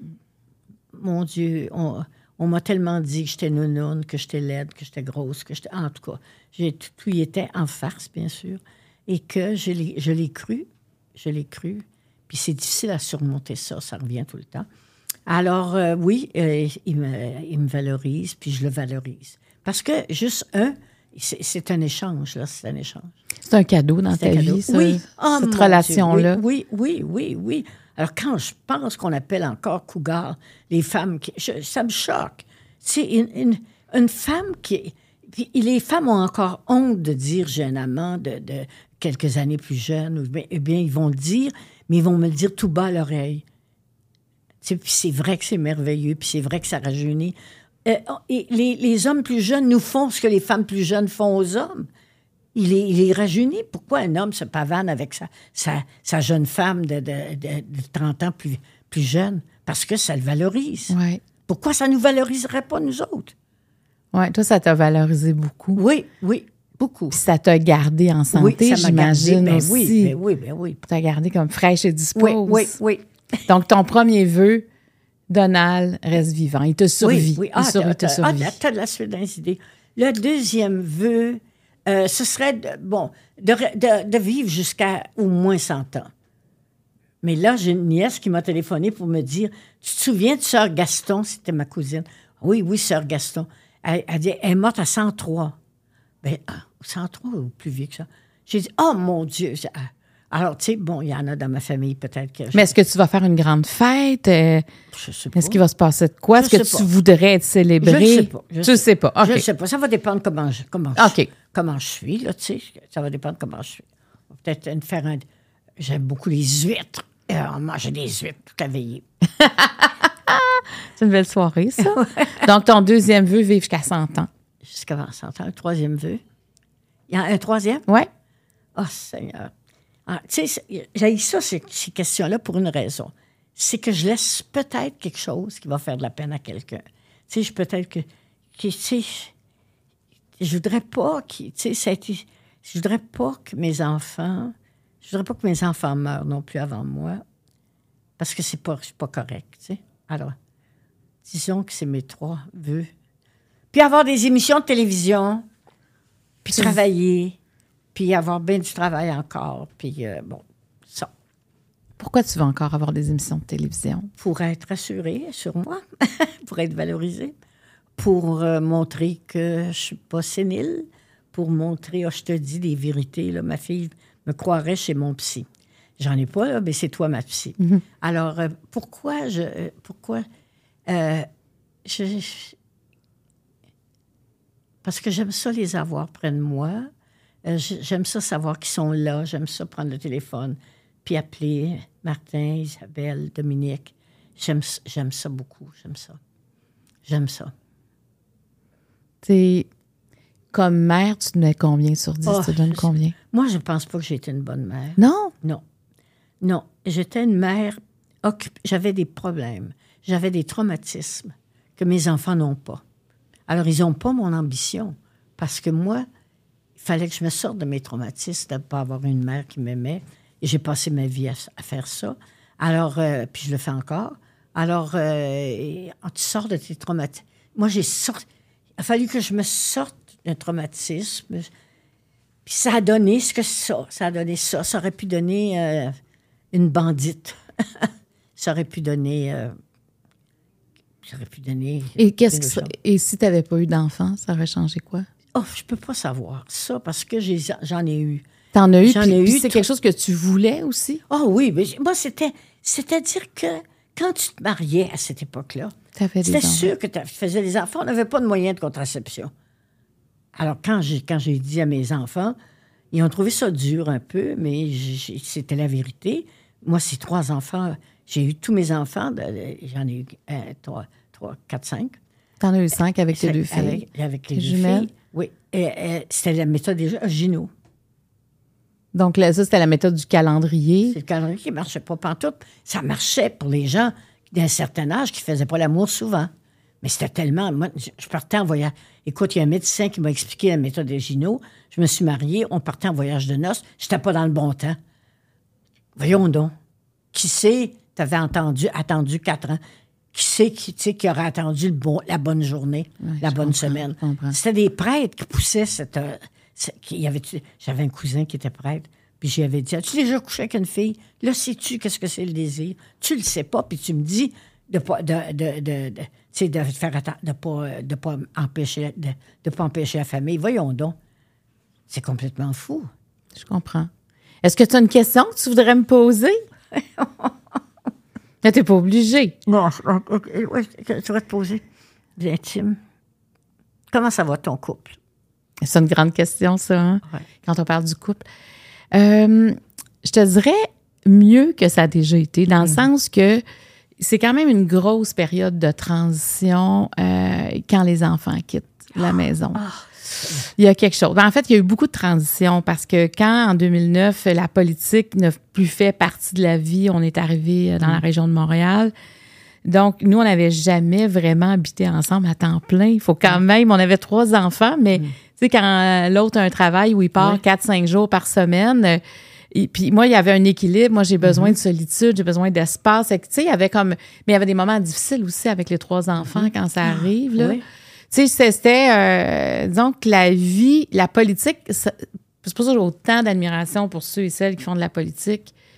mon Dieu, on, on m'a tellement dit que j'étais nounoune, que j'étais laide, que j'étais grosse, que j'étais... En tout cas, j'ai, tout, tout y était en farce, bien sûr. Et que je l'ai, je l'ai cru. Je l'ai cru. Puis c'est difficile à surmonter ça. Ça revient tout le temps. Alors, euh, oui, euh, il, me, il me valorise, puis je le valorise. Parce que, juste un... C'est, c'est un échange, là, c'est un échange. C'est un cadeau dans c'est ta vie, ça, oui. oh, cette relation-là. Oui, oui, oui, oui, oui. Alors, quand je pense qu'on appelle encore cougar les femmes, qui, je, ça me choque. C'est une, une, une femme qui... Puis les femmes ont encore honte de dire j'ai un amant de, de quelques années plus jeune. Ou bien, eh bien, ils vont le dire, mais ils vont me le dire tout bas à l'oreille. Tu sais, puis c'est vrai que c'est merveilleux, puis c'est vrai que ça rajeunit. Euh, et les, les hommes plus jeunes nous font ce que les femmes plus jeunes font aux hommes. Il est, il est rajeuni. Pourquoi un homme se pavane avec sa, sa, sa jeune femme de, de, de, de trente ans plus, plus jeune? Parce que ça le valorise. Ouais. Pourquoi ça ne nous valoriserait pas, nous autres? Oui, toi, ça t'a valorisé beaucoup. Oui, oui, beaucoup. Puis ça t'a gardé en santé, oui, ça j'imagine ben aussi. Oui, ben oui, ben oui. T'as gardé comme fraîche et dispose. Oui, oui, oui. Donc, ton premier vœu... Donald reste vivant. Il te survit. Oui, oui. Ah, il sur, t'as, il te survit. Ah, t'as de la suite d'idées. Le deuxième vœu, euh, ce serait, de, bon, de, de, de vivre jusqu'à au moins cent ans. Mais là, j'ai une nièce qui m'a téléphoné pour me dire, tu te souviens de sœur Gaston? C'était ma cousine. Oui, oui, sœur Gaston. Elle, elle, dit, elle est morte à cent trois. Bien, cent trois ou plus vieux que ça. J'ai dit, oh mon Dieu. Alors, tu sais, bon, il y en a dans ma famille, peut-être que... Mais est-ce que tu vas faire une grande fête? Euh, je sais pas. Est-ce qu'il va se passer de quoi? Est-ce Je que sais tu pas. voudrais être célébré? Je ne sais pas. Je tu ne sais pas. OK. Je ne sais pas. Ça va dépendre comment je, comment je, OK. comment je suis, là, tu sais. Ça va dépendre comment je suis. On va peut-être une- faire un... J'aime beaucoup les huîtres. Euh, on mange des huîtres toute la veillée. C'est une belle soirée, ça. Donc, ton deuxième vœu, vivre jusqu'à cent ans. Jusqu'à cent ans. Un troisième vœu. Il y a un troisième? Oui. Oh, Seigneur. Ah, tu sais, j'ai eu ça, ces, ces questions-là, pour une raison. C'est que je laisse peut-être quelque chose qui va faire de la peine à quelqu'un. Tu sais, je peut-être que... que tu sais, je voudrais pas... Tu sais, ça a été, je voudrais pas que mes enfants... Je voudrais pas que mes enfants meurent non plus avant moi, parce que c'est pas, c'est pas correct, tu sais. Alors, disons que c'est mes trois vœux. Puis avoir des émissions de télévision, puis travailler, puis avoir bien du travail encore, puis euh, bon, ça. Pourquoi tu veux encore avoir des émissions de télévision? Pour être assuré sur moi, pour être valorisé, pour euh, montrer que je suis pas sénile, pour montrer, oh, je te dis des vérités, là, ma fille me croirait chez mon psy. J'en ai pas, là, mais c'est toi ma psy. Mm-hmm. Alors, euh, pourquoi je... Euh, pourquoi... Euh, je, je, parce que j'aime ça les avoir près de moi. Euh, j'aime ça savoir qu'ils sont là. J'aime ça prendre le téléphone puis appeler Martin, Isabelle, Dominique. J'aime, j'aime ça beaucoup. J'aime ça. J'aime ça. T'es... Comme mère, tu te mets combien sur dix? Oh, tu te donnes combien? Moi, je ne pense pas que j'ai été une bonne mère. Non? Non. Non. J'étais une mère... Occup... J'avais des problèmes. J'avais des traumatismes que mes enfants n'ont pas. Alors, ils n'ont pas mon ambition. Parce que moi, il fallait que je me sorte de mes traumatismes, de ne pas avoir une mère qui m'aimait. Et j'ai passé ma vie à, à faire ça. Alors, euh, puis je le fais encore. Alors, euh, tu sors de tes traumatismes. Moi, j'ai sorti... Il a fallu que je me sorte d'un traumatisme. Puis ça a donné ce que ça. Ça a donné ça. Ça aurait pu donner euh, une bandite. Ça aurait pu donner... Euh, ça aurait pu donner... Et, qu'est-ce que ça, et si tu n'avais pas eu d'enfant, ça aurait changé quoi? Oh, je peux pas savoir ça parce que j'ai, j'en ai eu. T'en as eu? J'en puis, ai puis eu. c'est quelque chose que tu voulais aussi? Oh oui, mais moi, c'était... C'est-à-dire que quand tu te mariais à cette époque-là, c'était sûr que tu faisais des enfants. On n'avait pas de moyens de contraception. Alors, quand j'ai, quand j'ai dit à mes enfants, ils ont trouvé ça dur un peu, mais j'ai, c'était la vérité. Moi, ces trois enfants, j'ai eu tous mes enfants. De, j'en ai eu euh, trois, trois, quatre, cinq. T'en as eu cinq avec tes deux filles? Avec, avec les deux jumelles? filles, oui. Et, et, c'était la méthode des Gino. Donc, là, ça, c'était la méthode du calendrier. C'est le calendrier qui ne marchait pas pantoute. Ça marchait pour les gens d'un certain âge qui ne faisaient pas l'amour souvent. Mais c'était tellement... Moi, je partais en voyage. Écoute, il y a un médecin qui m'a expliqué la méthode des Gino. Je me suis mariée, on partait en voyage de noces. Je n'étais pas dans le bon temps. Voyons donc. Qui sait, tu avais entendu, attendu quatre ans. Qui sait qui, qui aurait attendu le bon, la bonne journée, oui, la bonne semaine. C'était des prêtres qui poussaient cette... Euh, qui, y avait, j'avais un cousin qui était prêtre, puis j'y avais dit, as-tu déjà couché avec une fille? Là, sais-tu qu'est-ce que c'est le désir? Tu le sais pas, puis tu me dis de pas de, de, de, de, de, de faire attention, de pas, de pas empêcher de, de pas empêcher la famille. Voyons donc. C'est complètement fou. Je comprends. Est-ce que tu as une question que tu voudrais me poser? Mais t'es pas obligée. Non, oui, tu vas te poser. L'intime. Comment ça va ton couple? C'est une grande question, ça, hein? Ouais. Quand on parle du couple. Euh, je te dirais mieux que ça a déjà été, dans le mmh. sens que c'est quand même une grosse période de transition euh, quand les enfants quittent la maison. Oh. Il y a quelque chose. En fait, il y a eu beaucoup de transitions parce que quand, en deux mille neuf, la politique n'a plus fait partie de la vie, on est arrivé dans mmh. la région de Montréal. Donc, nous, on n'avait jamais vraiment habité ensemble à temps plein. Il faut quand même... On avait trois enfants, mais... Mmh. Tu sais, quand l'autre a un travail où il part oui. quatre, cinq jours par semaine, et puis moi, il y avait un équilibre. Moi, j'ai besoin mm-hmm. de solitude, j'ai besoin d'espace. Tu sais, il y avait comme... Mais il y avait des moments difficiles aussi avec les trois enfants mm-hmm. quand ça arrive, là. Oui. Tu sais, c'était... Euh, disons que la vie, la politique... Ça, c'est pour ça que j'ai autant d'admiration pour ceux et celles qui font de la politique.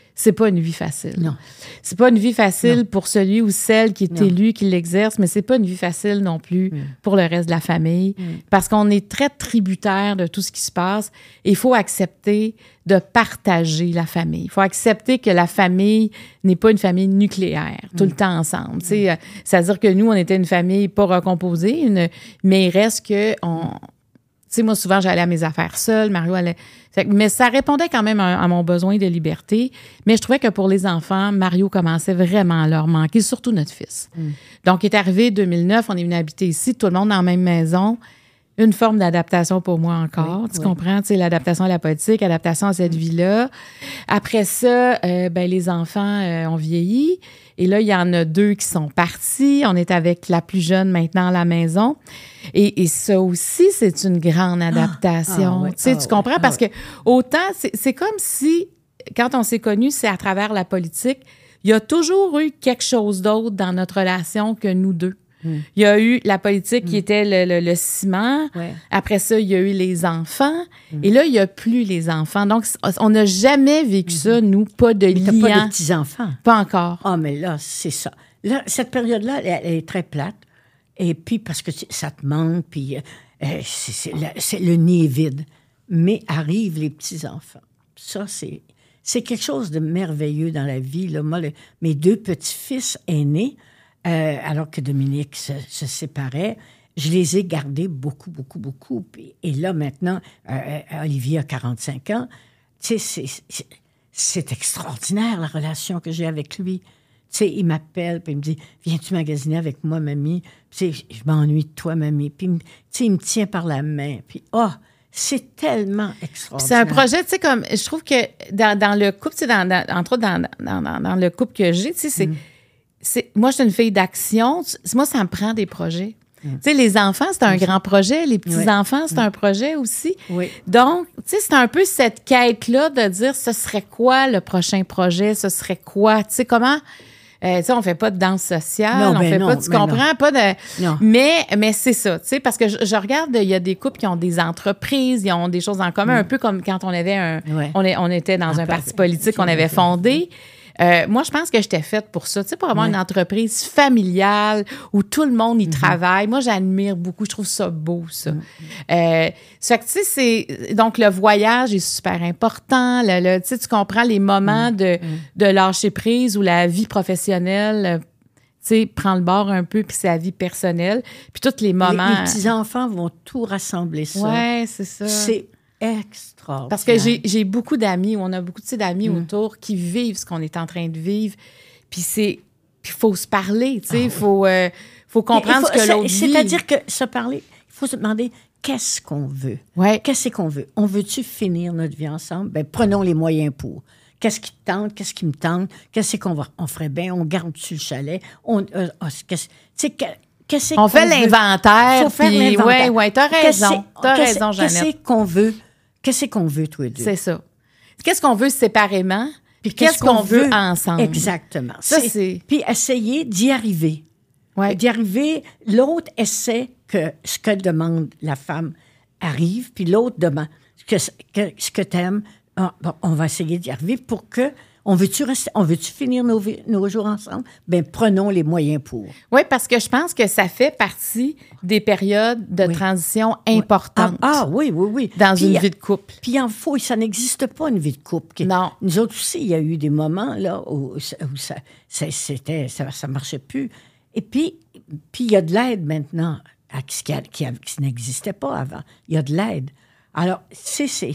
c'est pas une vie facile. Non. C'est pas une vie facile non. pour celui ou celle qui est non. élu, qui l'exerce, mais c'est pas une vie facile non plus mm. pour le reste de la famille, mm. parce qu'on est très tributaire de tout ce qui se passe. Et il faut accepter de partager la famille. Il faut accepter que la famille n'est pas une famille nucléaire, tout mm. le temps ensemble. Mm. Euh, c'est-à-dire que nous, on était une famille pas recomposée, une, mais il reste que... on, mm. Tu sais, moi, souvent, j'allais à mes affaires seule. Mario allait... Mais ça répondait quand même à, à mon besoin de liberté. Mais je trouvais que pour les enfants, Mario commençait vraiment à leur manquer, surtout notre fils. Mm. Donc, il est arrivé deux mille neuf, on est venu habiter ici, tout le monde dans la même maison. Une forme d'adaptation pour moi encore, oui, tu oui. comprends? Tu sais, l'adaptation à la politique, adaptation à cette mm. vie-là. Après ça, euh, ben les enfants euh, ont vieilli. Et là, il y en a deux qui sont partis. On est avec la plus jeune maintenant à la maison. Et, et ça aussi, c'est une grande adaptation. Ah, ah, oui, tu sais, ah, tu comprends? Ah, Parce oui. que autant, c'est, c'est comme si, quand on s'est connus, c'est à travers la politique, il y a toujours eu quelque chose d'autre dans notre relation que nous deux. Mm. Il y a eu la politique mm. qui était le, le, le ciment. Ouais. Après ça, il y a eu les enfants. Mm. Et là, il n'y a plus les enfants. Donc, on n'a jamais vécu mm. ça, nous, pas de lien. Mais t'as pas de petits-enfants? Pas encore. Ah, mais là, c'est ça. Là, cette période-là, elle, elle est très plate. Et puis, parce que ça te manque, puis euh, c'est, c'est, le, c'est, le nid est vide. Mais arrivent les petits-enfants. Ça, c'est, c'est quelque chose de merveilleux dans la vie. Là. Moi, le, mes deux petits-fils aînés, euh, alors que Dominique se, se séparait, je les ai gardés beaucoup, beaucoup, beaucoup. Puis, et là, maintenant, euh, Olivier a quarante-cinq ans. Tu sais, c'est, c'est, c'est extraordinaire, la relation que j'ai avec lui. Tu sais, il m'appelle, puis il me dit « Viens-tu magasiner avec moi, mamie? » Tu sais, je m'ennuie de toi, mamie. Puis, tu sais, il me tient par la main. Puis, oh, c'est tellement extraordinaire. C'est un projet, tu sais, comme, je trouve que dans, dans le couple, tu sais, dans, dans, entre autres, dans, dans, dans, dans le couple que j'ai, tu sais, c'est, mm. c'est, moi, je suis une fille d'action. Moi, ça me prend des projets. Mm. Tu sais, les enfants, c'est un mm. grand projet. Les petits-enfants, oui. c'est mm. un projet aussi. Oui. Donc, tu sais, c'est un peu cette quête-là de dire, ce serait quoi le prochain projet? Ce serait quoi? Tu sais, comment... Euh, tu sais, on fait pas de danse sociale, non, on ben fait non, pas, tu ben comprends, non. pas de... Non. Mais, mais c'est ça, tu sais, parce que je, je regarde, il y a des couples qui ont des entreprises, ils ont des choses en commun, mm. un peu comme quand on avait un... Ouais. On, est, on était dans un, un parti politique qu'on avait fondé. Euh, moi, je pense que j'étais faite pour ça, tu sais, pour avoir ouais. une entreprise familiale où tout le monde y mm-hmm. travaille. Moi, j'admire beaucoup, je trouve ça beau, ça. Mm-hmm. Euh, ça fait que, tu sais, c'est... Donc, le voyage est super important. Le, le, tu sais, tu comprends les moments mm-hmm. de, de lâcher prise ou la vie professionnelle... Tu sais, prend le bord un peu, puis c'est la vie personnelle. Puis tous les moments... Les, les petits-enfants vont tout rassembler ça. Oui, c'est ça. C'est extraordinaire. Parce que j'ai, j'ai beaucoup d'amis, on a beaucoup d'amis mm. autour qui vivent ce qu'on est en train de vivre. Puis c'est... Puis il faut se parler, tu sais. Il ah, faut, euh, faut comprendre faut, ce que l'autre c'est, vit. C'est-à-dire que se parler, il faut se demander qu'est-ce qu'on veut. Ouais. Qu'est-ce qu'on veut? On veut-tu finir notre vie ensemble? Bien, prenons les moyens pour. Qu'est-ce qui te tente? Qu'est-ce qui me tente? Qu'est-ce qu'on va, on ferait bien? On garde-tu le chalet? On, euh, oh, qu'est-ce, qu'est-ce on fait l'inventaire. Il faut faire l'inventaire. Oui, oui, t'as raison. T'as raison, Jeannette. Qu'est-ce qu'on veut? Qu'est-ce qu'on veut, tous les deux? C'est ça. Qu'est-ce qu'on veut séparément? Puis qu'est-ce, qu'est-ce qu'on, qu'on veut ensemble? Exactement. Ça, c'est... c'est... Puis essayer d'y arriver. Ouais. D'y arriver. L'autre essaie que ce que demande la femme arrive, puis l'autre demande que, que ce que t'aimes. Ah, bon, on va essayer d'y arriver pour que... On veut-tu rester, on veut-tu finir nos, nos jours ensemble? Bien, prenons les moyens pour. Oui, parce que je pense que ça fait partie des périodes de oui. transition importantes. Ah, ah oui, oui, oui. Dans puis, une vie de couple. Puis il en faut, ça n'existe pas, une vie de couple. Qui, non. Nous autres aussi, il y a eu des moments là où, où ça, ça, c'était, ça, ça marchait plus. Et puis, puis il y a de l'aide maintenant, à, qui, qui, qui, qui n'existait pas avant. Il y a de l'aide. Alors, c'est... c'est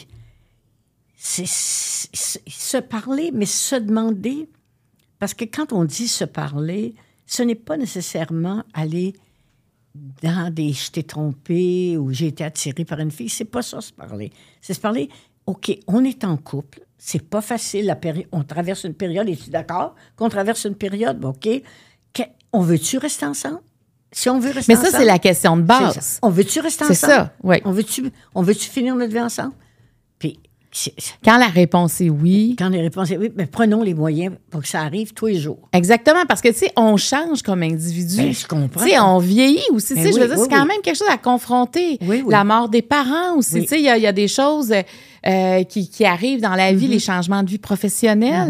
C'est, c'est se parler, mais se demander, parce que quand on dit se parler, ce n'est pas nécessairement aller dans des « je t'ai trompé » ou « j'ai été attiré par une fille », c'est pas ça se parler. C'est se parler, OK, on est en couple, c'est pas facile, la péri- on traverse une période, es-tu d'accord qu'on traverse une période? OK, que, on veut-tu rester ensemble? Si on veut rester mais ensemble... Mais ça, c'est la question de base. On veut-tu rester ensemble? C'est ça, oui. On veut-tu, on veut-tu finir notre vie ensemble? Puis... Quand la réponse est oui. Quand la réponse est oui, mais prenons les moyens pour que ça arrive tous les jours. Exactement, parce que, tu sais, on change comme individu. Ben, je comprends. Tu sais, on vieillit aussi. Tu sais, oui, je veux dire, oui, c'est quand oui. même quelque chose à confronter. Oui, oui. La mort des parents aussi. Oui. Tu sais, il y, y a des choses euh, qui, qui arrivent dans la vie, mm-hmm. les changements de vie professionnelle. Mm-hmm.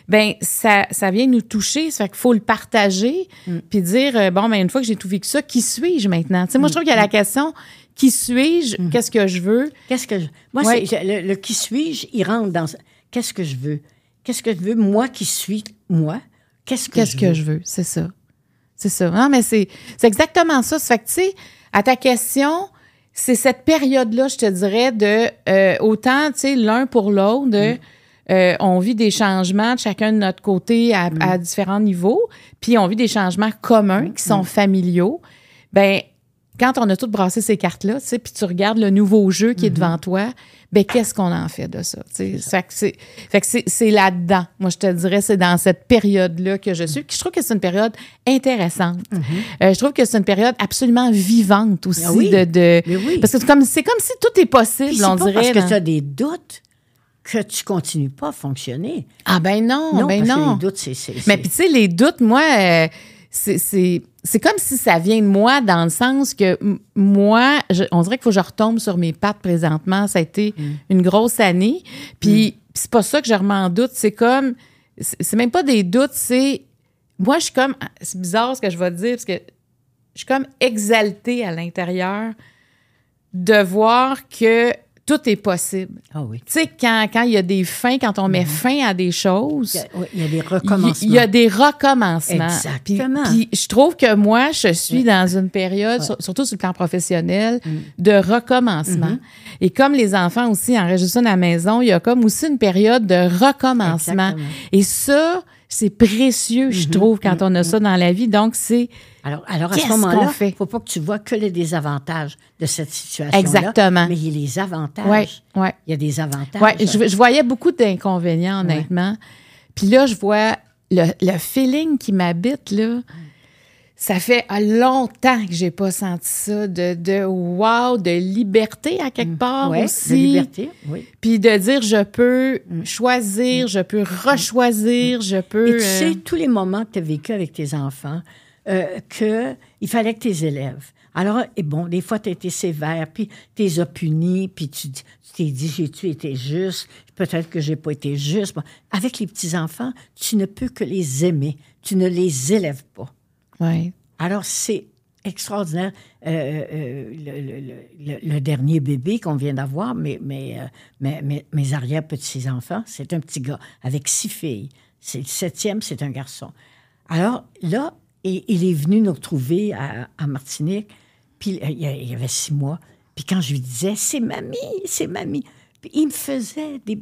ben ça, ça vient nous toucher. Ça fait qu'il faut le partager, mm. puis dire, euh, bon, ben une fois que j'ai tout vécu ça, qui suis-je maintenant? Tu sais, moi, je trouve qu'il y a la question, qui suis-je? Mm. Qu'est-ce que je veux? Qu'est-ce que je... Moi, ouais. c'est, le, le qui suis-je, il rentre dans... Qu'est-ce que je veux? Qu'est-ce que je veux? Moi qui suis moi, qu'est-ce que qu'est-ce je que veux? je veux? C'est ça. C'est ça. Non, mais c'est, c'est exactement ça. Ça fait que, tu sais, à ta question, c'est cette période-là, je te dirais, de euh, autant, tu sais, l'un pour l'autre, de... Mm. Euh, on vit des changements de chacun de notre côté à, mm. à différents niveaux, puis on vit des changements communs qui sont mm. familiaux. Ben quand on a tout brassé ces cartes-là, tu sais, puis tu regardes le nouveau jeu qui mm-hmm. est devant toi, ben qu'est-ce qu'on en fait de ça? Tu sais? Ça fait que, c'est, fait que c'est, c'est là-dedans. Moi, je te dirais, c'est dans cette période-là que je suis. Puis je trouve que c'est une période intéressante. Mm-hmm. Euh, je trouve que c'est une période absolument vivante aussi. Ah oui. de, de oui. Parce que c'est comme, c'est comme si tout est possible, puis on c'est pas dirait. Parce que dans... tu as des doutes que tu continues pas à fonctionner. Ah ben non, non ben parce non. Que les doutes, c'est... c'est, c'est... Mais puis tu sais, les doutes, moi, euh, c'est, c'est, c'est comme si ça vient de moi dans le sens que m- moi, je, on dirait qu'il faut que je retombe sur mes pattes présentement. Ça a été mm. une grosse année. Puis, mm. puis c'est pas ça que je remets en doute. C'est comme... C'est, c'est même pas des doutes, c'est... Moi, je suis comme... C'est bizarre ce que je vais te dire, parce que je suis comme exaltée à l'intérieur de voir que tout est possible. Ah oui. Tu sais, quand, quand il y a des fins, quand on met mm-hmm. fin à des choses... Il y a, oui, il y a des recommencements. Il y a des recommencements. Exactement. Puis, puis je trouve que moi, je suis oui. dans une période, ouais. sur, surtout sur le plan professionnel, mm. de recommencement. Mm-hmm. Et comme les enfants aussi enregistrent à la maison, il y a comme aussi une période de recommencement. Exactement. Et ça, c'est précieux, mm-hmm. je trouve, quand mm-hmm. on a ça dans la vie. Donc, c'est... Alors, alors à ce moment-là, il ne faut pas que tu vois que les désavantages de cette situation-là. Exactement. Mais il y a les avantages. Oui, oui. Il y a des avantages. Oui, je, je voyais beaucoup d'inconvénients, honnêtement. Ouais. Puis là, je vois le, le feeling qui m'habite, là. Ça fait longtemps que j'ai pas senti ça, de, de wow, de liberté à quelque part ouais, aussi. De liberté, oui. Puis de dire, je peux mm. choisir, mm. je peux rechoisir, mm. je peux... Et tu sais, tous les moments que tu as vécu avec tes enfants, Euh, qu'il fallait que tes élèves. Alors, et bon, des fois, tu as été sévère, puis tu les as punis, puis tu, tu t'es dit, j'ai-tu été juste? Peut-être que j'ai pas été juste. Bon, avec les petits-enfants, tu ne peux que les aimer. Tu ne les élèves pas. Oui. Alors, c'est extraordinaire. Euh, euh, le, le, le, le dernier bébé qu'on vient d'avoir, mes, mes, mes, mes, mes arrière-petits-enfants, c'est un petit gars avec six filles. C'est le septième, c'est un garçon. Alors, là, et il est venu nous retrouver à, à Martinique, puis il y avait six mois. Puis quand je lui disais, c'est mamie, c'est mamie, puis il me faisait des...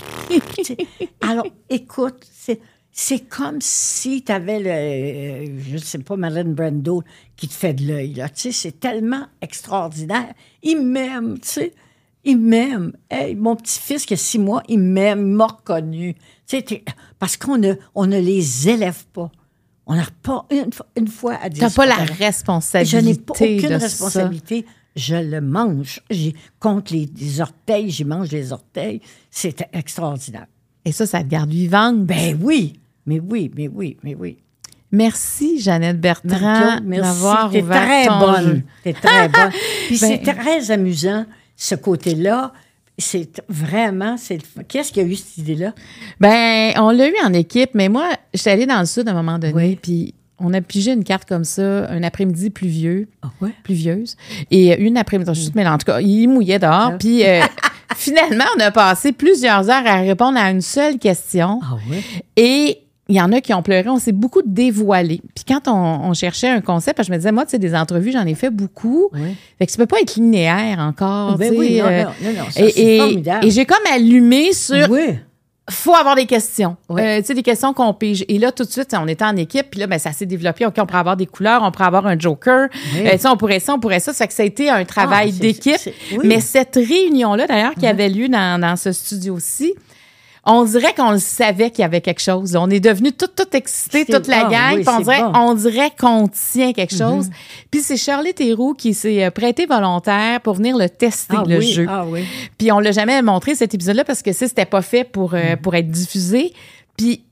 Alors, écoute, c'est, c'est comme si tu avais le, je ne sais pas, Marlon Brando qui te fait de l'œil, là. Tu sais, c'est tellement extraordinaire. Il m'aime, tu sais. Il m'aime. Hey, mon petit-fils qui a six mois, il m'aime, il m'a reconnu. Tu sais, parce qu'on ne, on ne les élève pas. On n'a pas une, une fois à dire... Tu n'as pas la responsabilité. Je n'ai pas aucune de responsabilité. Ça. Je le mange. J'ai, contre les, les orteils, j'y mange les orteils. C'est extraordinaire. Et ça, ça te garde vivante. Ben oui. Mais oui, mais oui, mais oui. Merci, Jeannette Bertrand, merci. d'avoir T'es ouvert très ton bonne. jeu. T'es très bonne. Puis ben, c'est très amusant, ce côté-là. C'est vraiment... C'est... Qu'est-ce qui a eu cette idée-là? Ben, on l'a eu en équipe, mais moi, j'étais allée dans le sud à un moment donné, oui. Puis on a pigé une carte comme ça, un après-midi pluvieux, oh ouais? pluvieuse, et une après-midi, je suis en tout cas, il mouillait dehors, ah. Puis euh, finalement, on a passé plusieurs heures à répondre à une seule question. Ah ouais? Et il y en a qui ont pleuré, on s'est beaucoup dévoilé. Puis quand on, on cherchait un concept, parce que je me disais, moi, tu sais, des entrevues, j'en ai fait beaucoup. Oui. Fait que ça peut pas être linéaire encore. Ben tu sais, oui, non, euh, non, non, non, ça, et, c'est et, formidable. Et j'ai comme allumé sur... Oui. Faut avoir des questions. Oui. Euh, tu sais, des questions qu'on pige. Et là, tout de suite, on était en équipe, puis là, ben, ça s'est développé. OK, on pourrait avoir des couleurs, on pourrait avoir un joker. Oui. Euh, tu sais, on pourrait ça, on pourrait ça. Ça fait que ça a été un travail ah, c'est, d'équipe. C'est, c'est, oui. Mais cette réunion-là, d'ailleurs, qui avait lieu dans, dans ce studio-ci, on dirait qu'on le savait qu'il y avait quelque chose. On est devenus tout, tout excités, toute la gang. Oui, on, dirait, bon. on dirait qu'on tient quelque chose. Mm-hmm. Puis c'est Charlie Théroux qui s'est prêté volontaire pour venir le tester, ah, le oui, jeu. Ah, oui. Puis on l'a jamais montré, cet épisode-là, parce que c'était pas fait pour, euh, pour être diffusé. Puis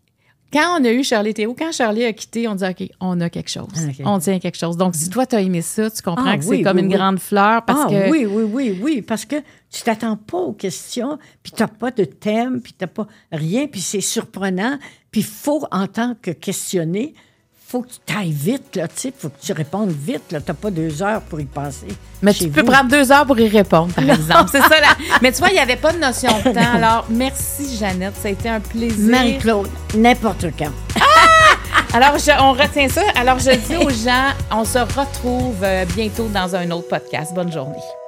quand on a eu Shirley Thérault, quand Shirley a quitté, on dit, OK, on a quelque chose. Okay. On tient quelque chose. Donc, si toi, tu as aimé ça, tu comprends ah, que oui, c'est comme oui, une oui. grande fleur parce ah, que... oui, oui, oui, oui, parce que tu t'attends pas aux questions, puis tu n'as pas de thème, puis tu n'as pas rien, puis c'est surprenant. Puis il faut, en tant que questionner, faut que tu ailles vite, là, tu sais, faut que tu répondes vite, là, t'as pas deux heures pour y passer. Mais tu peux vous. prendre deux heures pour y répondre, par exemple, c'est ça, là. Mais tu vois, il n'y avait pas de notion de temps, alors merci, Jeannette, ça a été un plaisir. Marie-Claude, n'importe quand. Ah! Alors, je, on retient ça. Alors, je dis aux gens, on se retrouve bientôt dans un autre podcast. Bonne journée.